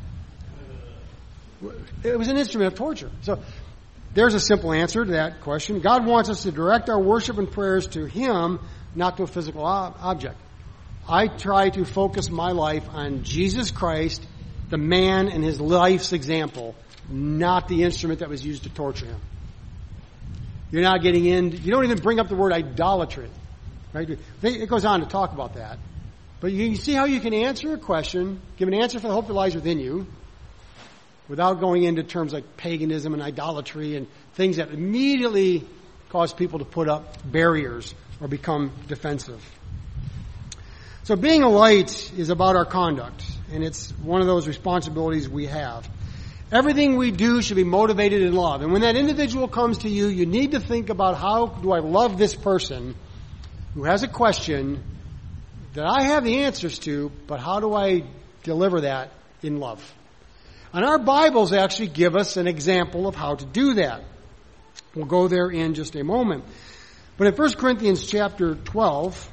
It was an instrument of torture. So there's a simple answer to that question. God wants us to direct our worship and prayers to Him, not to a physical ob- object. I try to focus my life on Jesus Christ, the man and His life's example, not the instrument that was used to torture Him. You're not getting in, you don't even bring up the word idolatry. Right? It goes on to talk about that. But you can see how you can answer a question, give an answer for the hope that lies within you, without going into terms like paganism and idolatry and things that immediately cause people to put up barriers or become defensive. So being a light is about our conduct, and it's one of those responsibilities we have. Everything we do should be motivated in love. And when that individual comes to you, you need to think about, how do I love this person who has a question that I have the answers to, but how do I deliver that in love? And our Bibles actually give us an example of how to do that. We'll go there in just a moment. But in First Corinthians chapter twelve,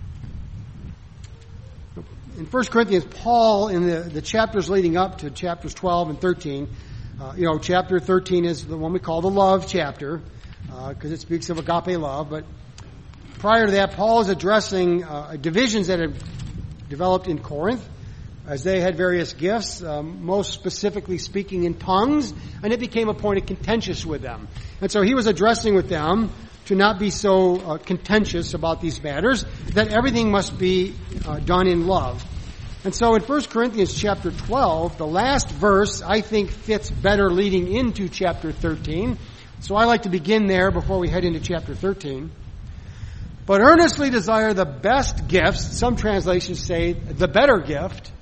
in First Corinthians, Paul, in the, the chapters leading up to chapters twelve and thirteen, uh, you know, chapter thirteen is the one we call the love chapter, because uh, it speaks of agape love, but prior to that, Paul is addressing uh, divisions that have developed in Corinth, as they had various gifts, um, most specifically speaking in tongues, and it became a point of contentious with them. And so he was addressing with them to not be so uh, contentious about these matters, that everything must be uh, done in love. And so in First Corinthians chapter twelve, the last verse, I think, fits better leading into chapter thirteen. So I like to begin there before we head into chapter thirteen. But earnestly desire the best gifts, some translations say the better gift,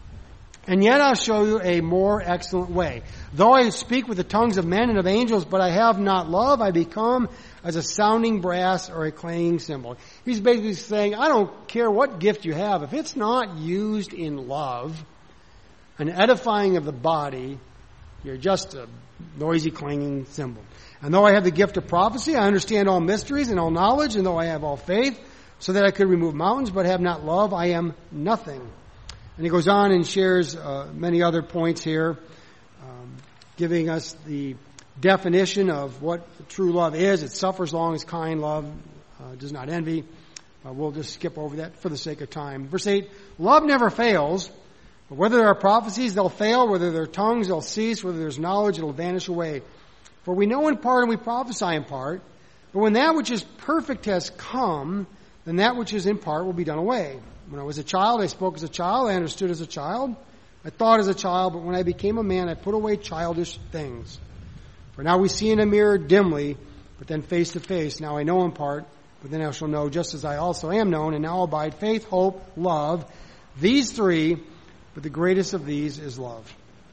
and yet I'll show you a more excellent way. Though I speak with the tongues of men and of angels, but I have not love, I become as a sounding brass or a clanging cymbal. He's basically saying, I don't care what gift you have. If it's not used in love, an edifying of the body, you're just a noisy clanging cymbal. And though I have the gift of prophecy, I understand all mysteries and all knowledge, and though I have all faith, so that I could remove mountains, but have not love, I am nothing. And he goes on and shares uh, many other points here, um, giving us the definition of what true love is. It suffers long, is kind, love uh, does not envy. Uh, we'll just skip over that for the sake of time. Verse eight, love never fails, but whether there are prophecies, they'll fail. Whether there are tongues, they'll cease. Whether there's knowledge, it'll vanish away. For we know in part and we prophesy in part, but when that which is perfect has come, then that which is in part will be done away. When I was a child, I spoke as a child, I understood as a child, I thought as a child, but when I became a man, I put away childish things. For now we see in a mirror dimly, but then face to face. Now I know in part, but then I shall know just as I also am known, and now abide faith, hope, love, these three, but the greatest of these is love.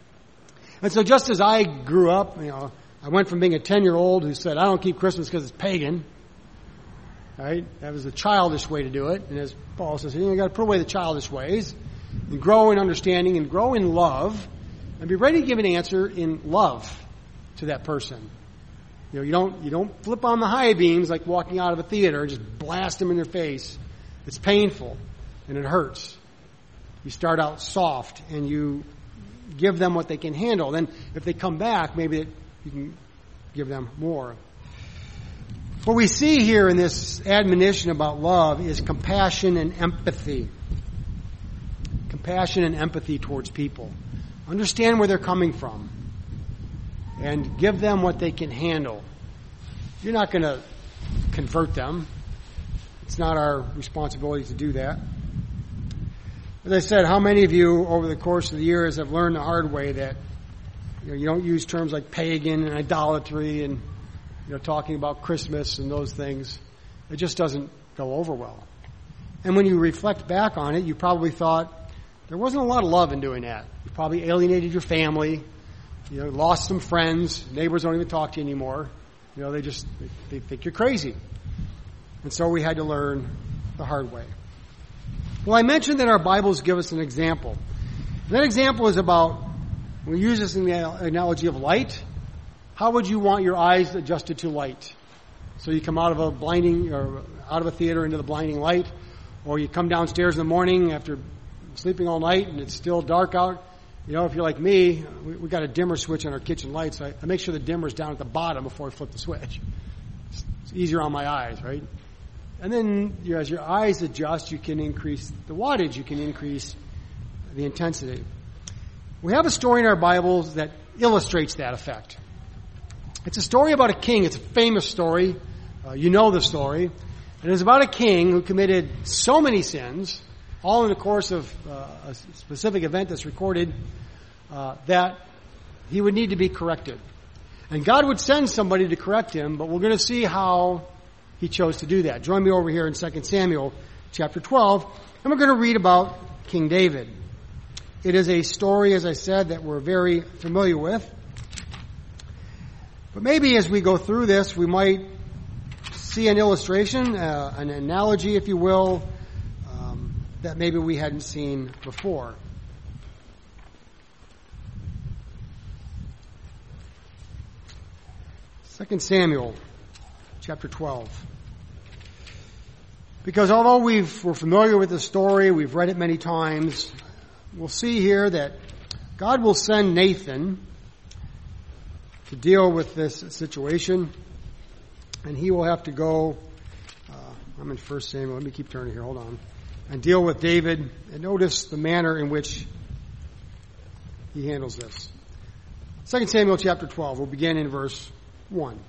And so just as I grew up, you know, I went from being a ten-year-old who said, I don't keep Christmas because it's pagan. Right? That was a childish way to do it. And as Paul says, you know, you've got to put away the childish ways and grow in understanding and grow in love and be ready to give an answer in love to that person. You know, you don't, you don't flip on the high beams like walking out of a theater and just blast them in their face. It's painful and it hurts. You start out soft and you give them what they can handle. Then if they come back, maybe it, you can give them more. What we see here in this admonition about love is compassion and empathy. Compassion and empathy towards people. Understand where they're coming from. And give them what they can handle. You're not going to convert them. It's not our responsibility to do that. As I said, how many of you over the course of the years have learned the hard way that you know, you don't use terms like pagan and idolatry and you know talking about Christmas and those things. It just doesn't go over well. And when you reflect back on it, you probably thought there wasn't a lot of love in doing that. You probably alienated your family. You know, lost some friends. Neighbors don't even talk to you anymore. You know, they just they think you're crazy. And so we had to learn the hard way. Well, I mentioned that our Bibles give us an example. And that example is about, we use this in the analogy of light. How would you want your eyes adjusted to light? So you come out of a blinding, or out of a theater into the blinding light, or you come downstairs in the morning after sleeping all night and it's still dark out. You know, if you're like me, we, we got a dimmer switch on our kitchen lights. I, I make sure the dimmer's down at the bottom before I flip the switch. It's, it's easier on my eyes, right? And then, you know, as your eyes adjust, you can increase the wattage. You can increase the intensity. We have a story in our Bibles that illustrates that effect. It's a story about a king. It's a famous story. Uh, you know the story. And it's about a king who committed so many sins, all in the course of uh, a specific event that's recorded, uh, that he would need to be corrected. And God would send somebody to correct him, but we're going to see how he chose to do that. Join me over here in Second Samuel chapter twelve, and we're going to read about King David. It is a story, as I said, that we're very familiar with. But maybe as we go through this, we might see an illustration, uh, an analogy, if you will, um, that maybe we hadn't seen before. Second Samuel chapter twelve. Because although we've, we're familiar with the story, we've read it many times, we'll see here that God will send Nathan to deal with this situation, and he will have to go, uh, I'm in First Samuel, let me keep turning here, hold on, and deal with David, and notice the manner in which he handles this. Second Samuel chapter twelve, we'll begin in verse one.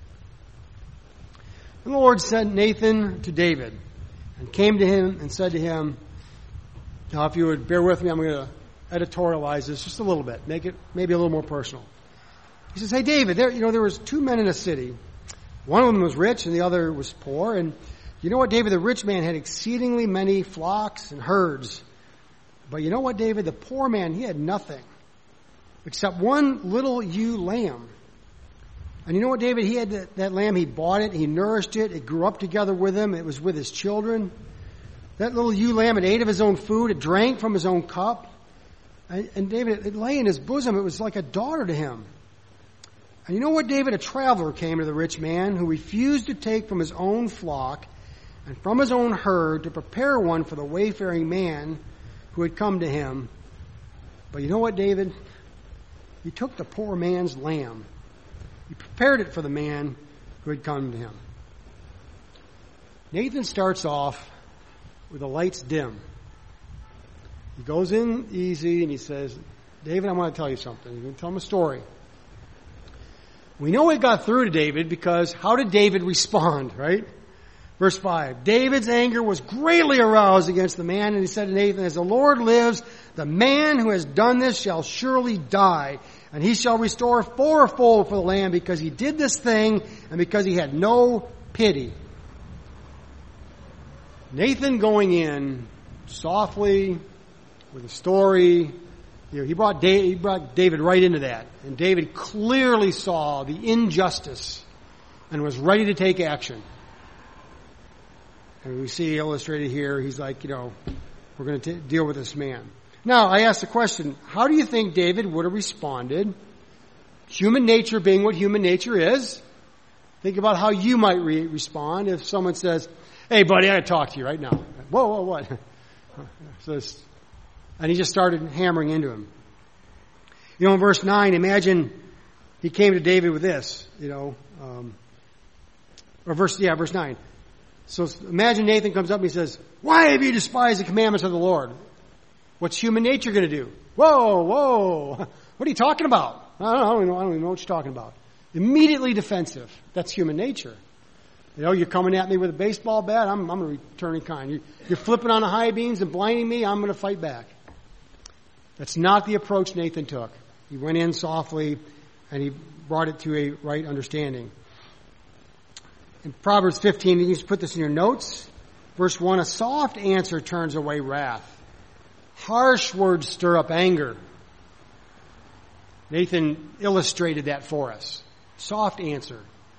And the Lord sent Nathan to David, and came to him and said to him, now if you would bear with me, I'm going to editorialize this just a little bit, make it maybe a little more personal. He says, hey David, there, you know, there was two men in a city. One of them was rich and the other was poor. And you know what, David, the rich man had exceedingly many flocks and herds. But you know what, David, the poor man, he had nothing except one little ewe lamb. And you know what, David, he had that, that lamb, he bought it, he nourished it, it grew up together with him, it was with his children. That little ewe lamb, it ate of his own food, it drank from his own cup. And, and David, it lay in his bosom, it was like a daughter to him. And you know what, David? A traveler came to the rich man who refused to take from his own flock and from his own herd to prepare one for the wayfaring man who had come to him. But you know what, David? He took the poor man's lamb. He prepared it for the man who had come to him. Nathan starts off with the lights dim. He goes in easy and he says, David, I want to tell you something. He's going to tell him a story. We know it got through to David because how did David respond, right? Verse five, David's anger was greatly aroused against the man, and he said to Nathan, as the Lord lives, the man who has done this shall surely die, and he shall restore fourfold for the land because he did this thing and because he had no pity. Nathan going in softly with a story. You know, he brought David, he brought David right into that. And David clearly saw the injustice and was ready to take action. And we see illustrated here, he's like, you know, we're going to t- deal with this man. Now, I ask the question, how do you think David would have responded? Human nature being what human nature is. Think about how you might re- respond if someone says, hey, buddy, I got to talk to you right now. Whoa, whoa, what? So and he just started hammering into him. You know, in verse nine, imagine he came to David with this, you know, um, or verse, yeah, verse nine. So imagine Nathan comes up and he says, why have you despised the commandments of the Lord? What's human nature going to do? Whoa, whoa. What are you talking about? I don't, I don't, even know, I don't even know what you're talking about. Immediately defensive. That's human nature. You know, you're coming at me with a baseball bat, I'm, I'm going to return in kind. You're, you're flipping on the high beams and blinding me, I'm going to fight back. That's not the approach Nathan took. He went in softly and he brought it to a right understanding. In Proverbs fifteen, you can put this in your notes. Verse one, a soft answer turns away wrath. Harsh words stir up anger. Nathan illustrated that for us. Soft answer.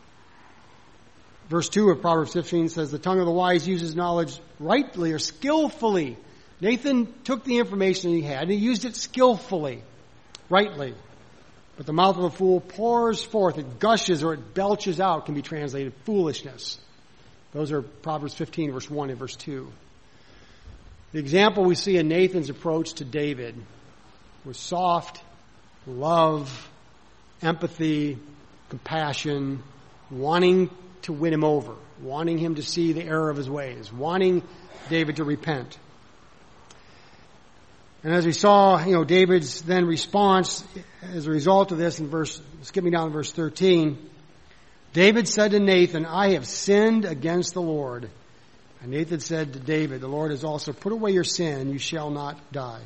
Verse two of Proverbs fifteen says, the tongue of the wise uses knowledge rightly or skillfully. Nathan took the information he had and he used it skillfully, rightly. But the mouth of a fool pours forth, it gushes or it belches out, can be translated foolishness. Those are Proverbs fifteen, verse one and verse two. The example we see in Nathan's approach to David was soft, love, empathy, compassion, wanting to win him over, wanting him to see the error of his ways, wanting David to repent. And as we saw, you know, David's then response as a result of this in verse, skipping down to verse thirteen, David said to Nathan, I have sinned against the Lord. And Nathan said to David, the Lord has also put away your sin, you shall not die.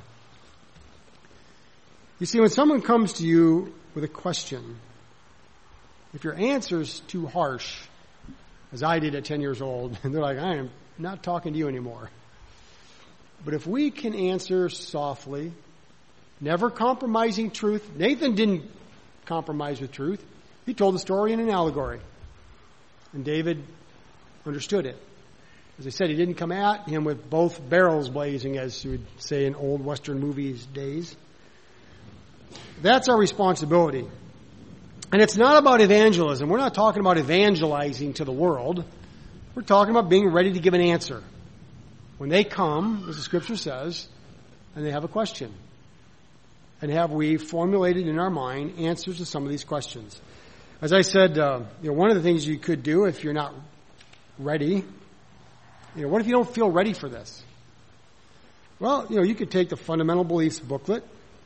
You see, when someone comes to you with a question, if your answer's too harsh, as I did at ten years old, and they're like, I am not talking to you anymore. But if we can answer softly, never compromising truth. Nathan didn't compromise with truth. He told the story in an allegory. And David understood it. As I said, he didn't come at him with both barrels blazing, as you would say in old Western movies days. That's our responsibility. And it's not about evangelism. We're not talking about evangelizing to the world. We're talking about being ready to give an answer. When they come, as the Scripture says, and they have a question. And have we formulated in our mind answers to some of these questions? As I said, uh, you know, one of the things you could do if you're not ready, you know, what if you don't feel ready for this? Well, you know, you could take the Fundamental Beliefs booklet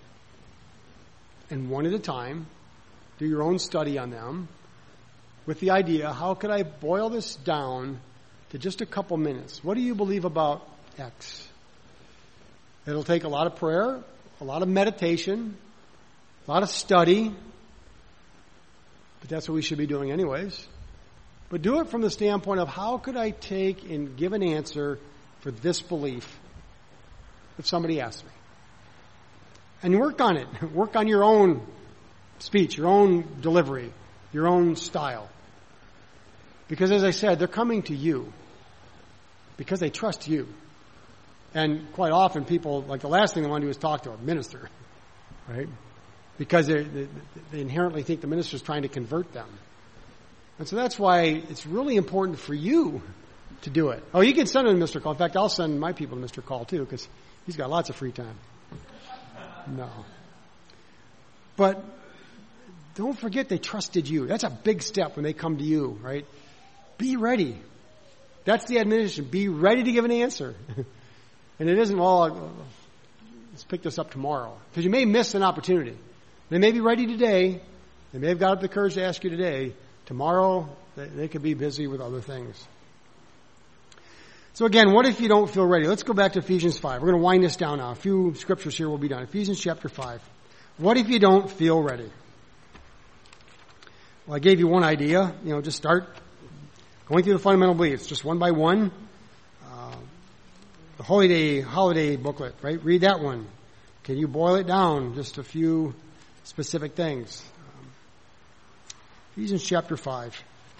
and one at a time do your own study on them with the idea, how could I boil this down to just a couple minutes? What do you believe about X? It'll take a lot of prayer, a lot of meditation, a lot of study, but that's what we should be doing anyways. But do it from the standpoint of how could I take and give an answer for this belief if somebody asks me? And work on it. Work on your own speech, your own delivery, your own style. Because as I said, they're coming to you because they trust you. And quite often people, like the last thing they want to do is talk to a minister, right? Because they, they inherently think the minister is trying to convert them. And so that's why it's really important for you to do it. Oh, you can send him a Mister Call. In fact, I'll send my people a Mister Call too, because he's got lots of free time. No. But don't forget they trusted you. That's a big step when they come to you, right? Be ready. That's the admonition. Be ready to give an answer. And it isn't, well, let's pick this up tomorrow. Because you may miss an opportunity. They may be ready today. They may have got up the courage to ask you today. Tomorrow, they, they could be busy with other things. So again, what if you don't feel ready? Let's go back to Ephesians five. We're going to wind this down now. A few scriptures here will be done. Ephesians chapter five. What if you don't feel ready? Well, I gave you one idea. You know, just start going through the fundamental beliefs, just one by one. Uh, the holiday holiday booklet, right? Read that one. Can you boil it down? Just a few specific things. Um, Ephesians chapter five.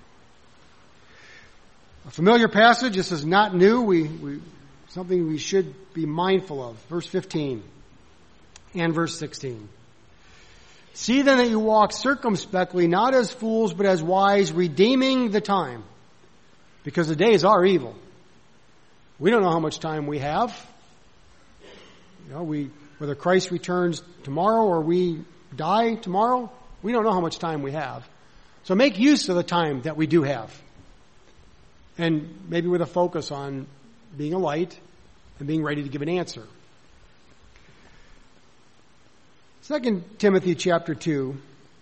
A familiar passage. This is not new. We, we something we should be mindful of. Verse fifteen and verse sixteen. See then that you walk circumspectly, not as fools, but as wise, redeeming the time, because the days are evil. We don't know how much time we have. You know, we whether Christ returns tomorrow or we die tomorrow, we don't know how much time we have. So make use of the time that we do have. And maybe with a focus on being a light and being ready to give an answer. Second Timothy chapter two.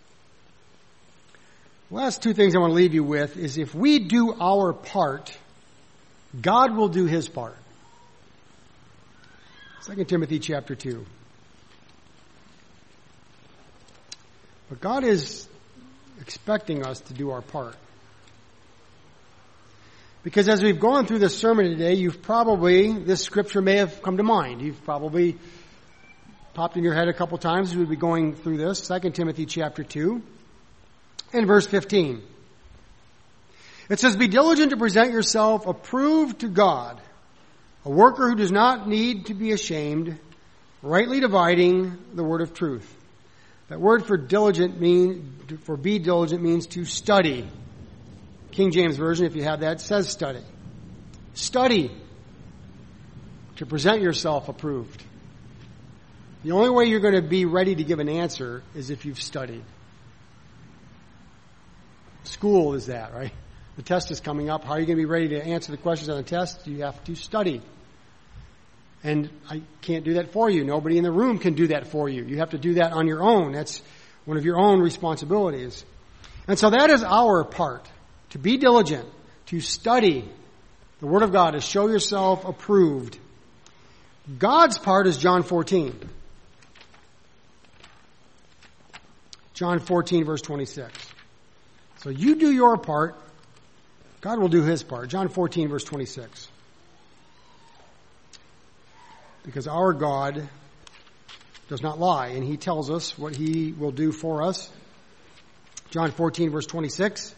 Last two things I want to leave you with is if we do our part, God will do his part. Second Timothy chapter two. But God is expecting us to do our part. Because as we've gone through this sermon today, you've probably, this scripture may have come to mind. You've probably popped in your head a couple times as we'll be going through this. Second Timothy chapter two and verse fifteen. It says, "Be diligent to present yourself approved to God, a worker who does not need to be ashamed, rightly dividing the word of truth." That word for diligent mean, for be diligent means to study. King James Version, if you have that, says study. Study to present yourself approved. The only way you're going to be ready to give an answer is if you've studied. School is that, right? The test is coming up. How are you going to be ready to answer the questions on the test? You have to study. And I can't do that for you. Nobody in the room can do that for you. You have to do that on your own. That's one of your own responsibilities. And so that is our part. To be diligent, to study the Word of God, to show yourself approved. God's part is John fourteen. John fourteen, verse twenty-six. So you do your part, God will do his part. John fourteen, verse twenty-six. Because our God does not lie, and he tells us what he will do for us. John fourteen, verse twenty-six.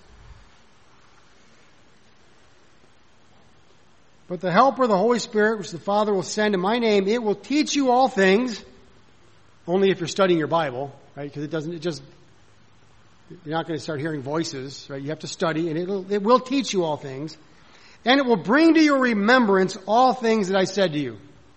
"But the Helper, the Holy Spirit, which the Father will send in my name, it will teach you all things," only if you're studying your Bible, right? Because it doesn't, it just, you're not going to start hearing voices, right? You have to study, and it'll, it will teach you all things. "And it will bring to your remembrance all things that I said to you."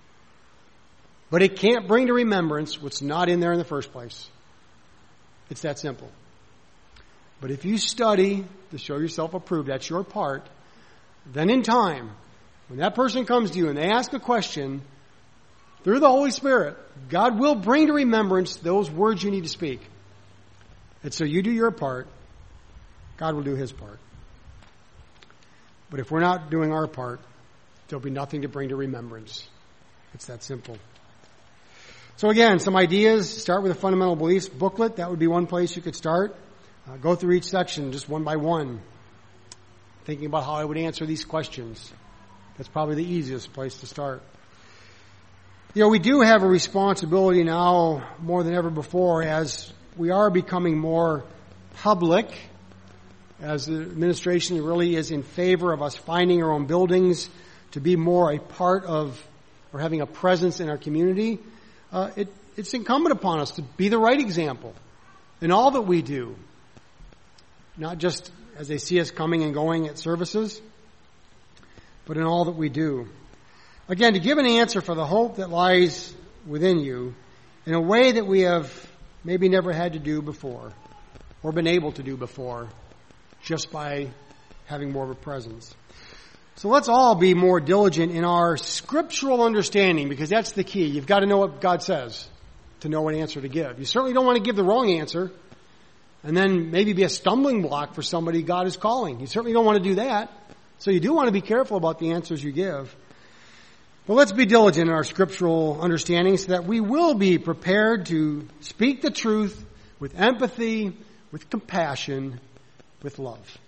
But it can't bring to remembrance what's not in there in the first place. It's that simple. But if you study to show yourself approved, that's your part, then in time, when that person comes to you and they ask a question, through the Holy Spirit, God will bring to remembrance those words you need to speak. And so you do your part, God will do his part. But if we're not doing our part, there'll be nothing to bring to remembrance. It's that simple. So again, some ideas. Start with a fundamental beliefs booklet. That would be one place you could start. Uh, go through each section just one by one, thinking about how I would answer these questions. That's probably the easiest place to start. You know, we do have a responsibility now more than ever before as we are becoming more public, as the administration really is in favor of us finding our own buildings to be more a part of or having a presence in our community. Uh, it, it's incumbent upon us to be the right example in all that we do. Not just as they see us coming and going at services, but in all that we do. Again, to give an answer for the hope that lies within you in a way that we have maybe never had to do before or been able to do before just by having more of a presence. So let's all be more diligent in our scriptural understanding, because that's the key. You've got to know what God says to know what answer to give. You certainly don't want to give the wrong answer and then maybe be a stumbling block for somebody God is calling. You certainly don't want to do that. So you do want to be careful about the answers you give. But let's be diligent in our scriptural understanding so that we will be prepared to speak the truth with empathy, with compassion, with love.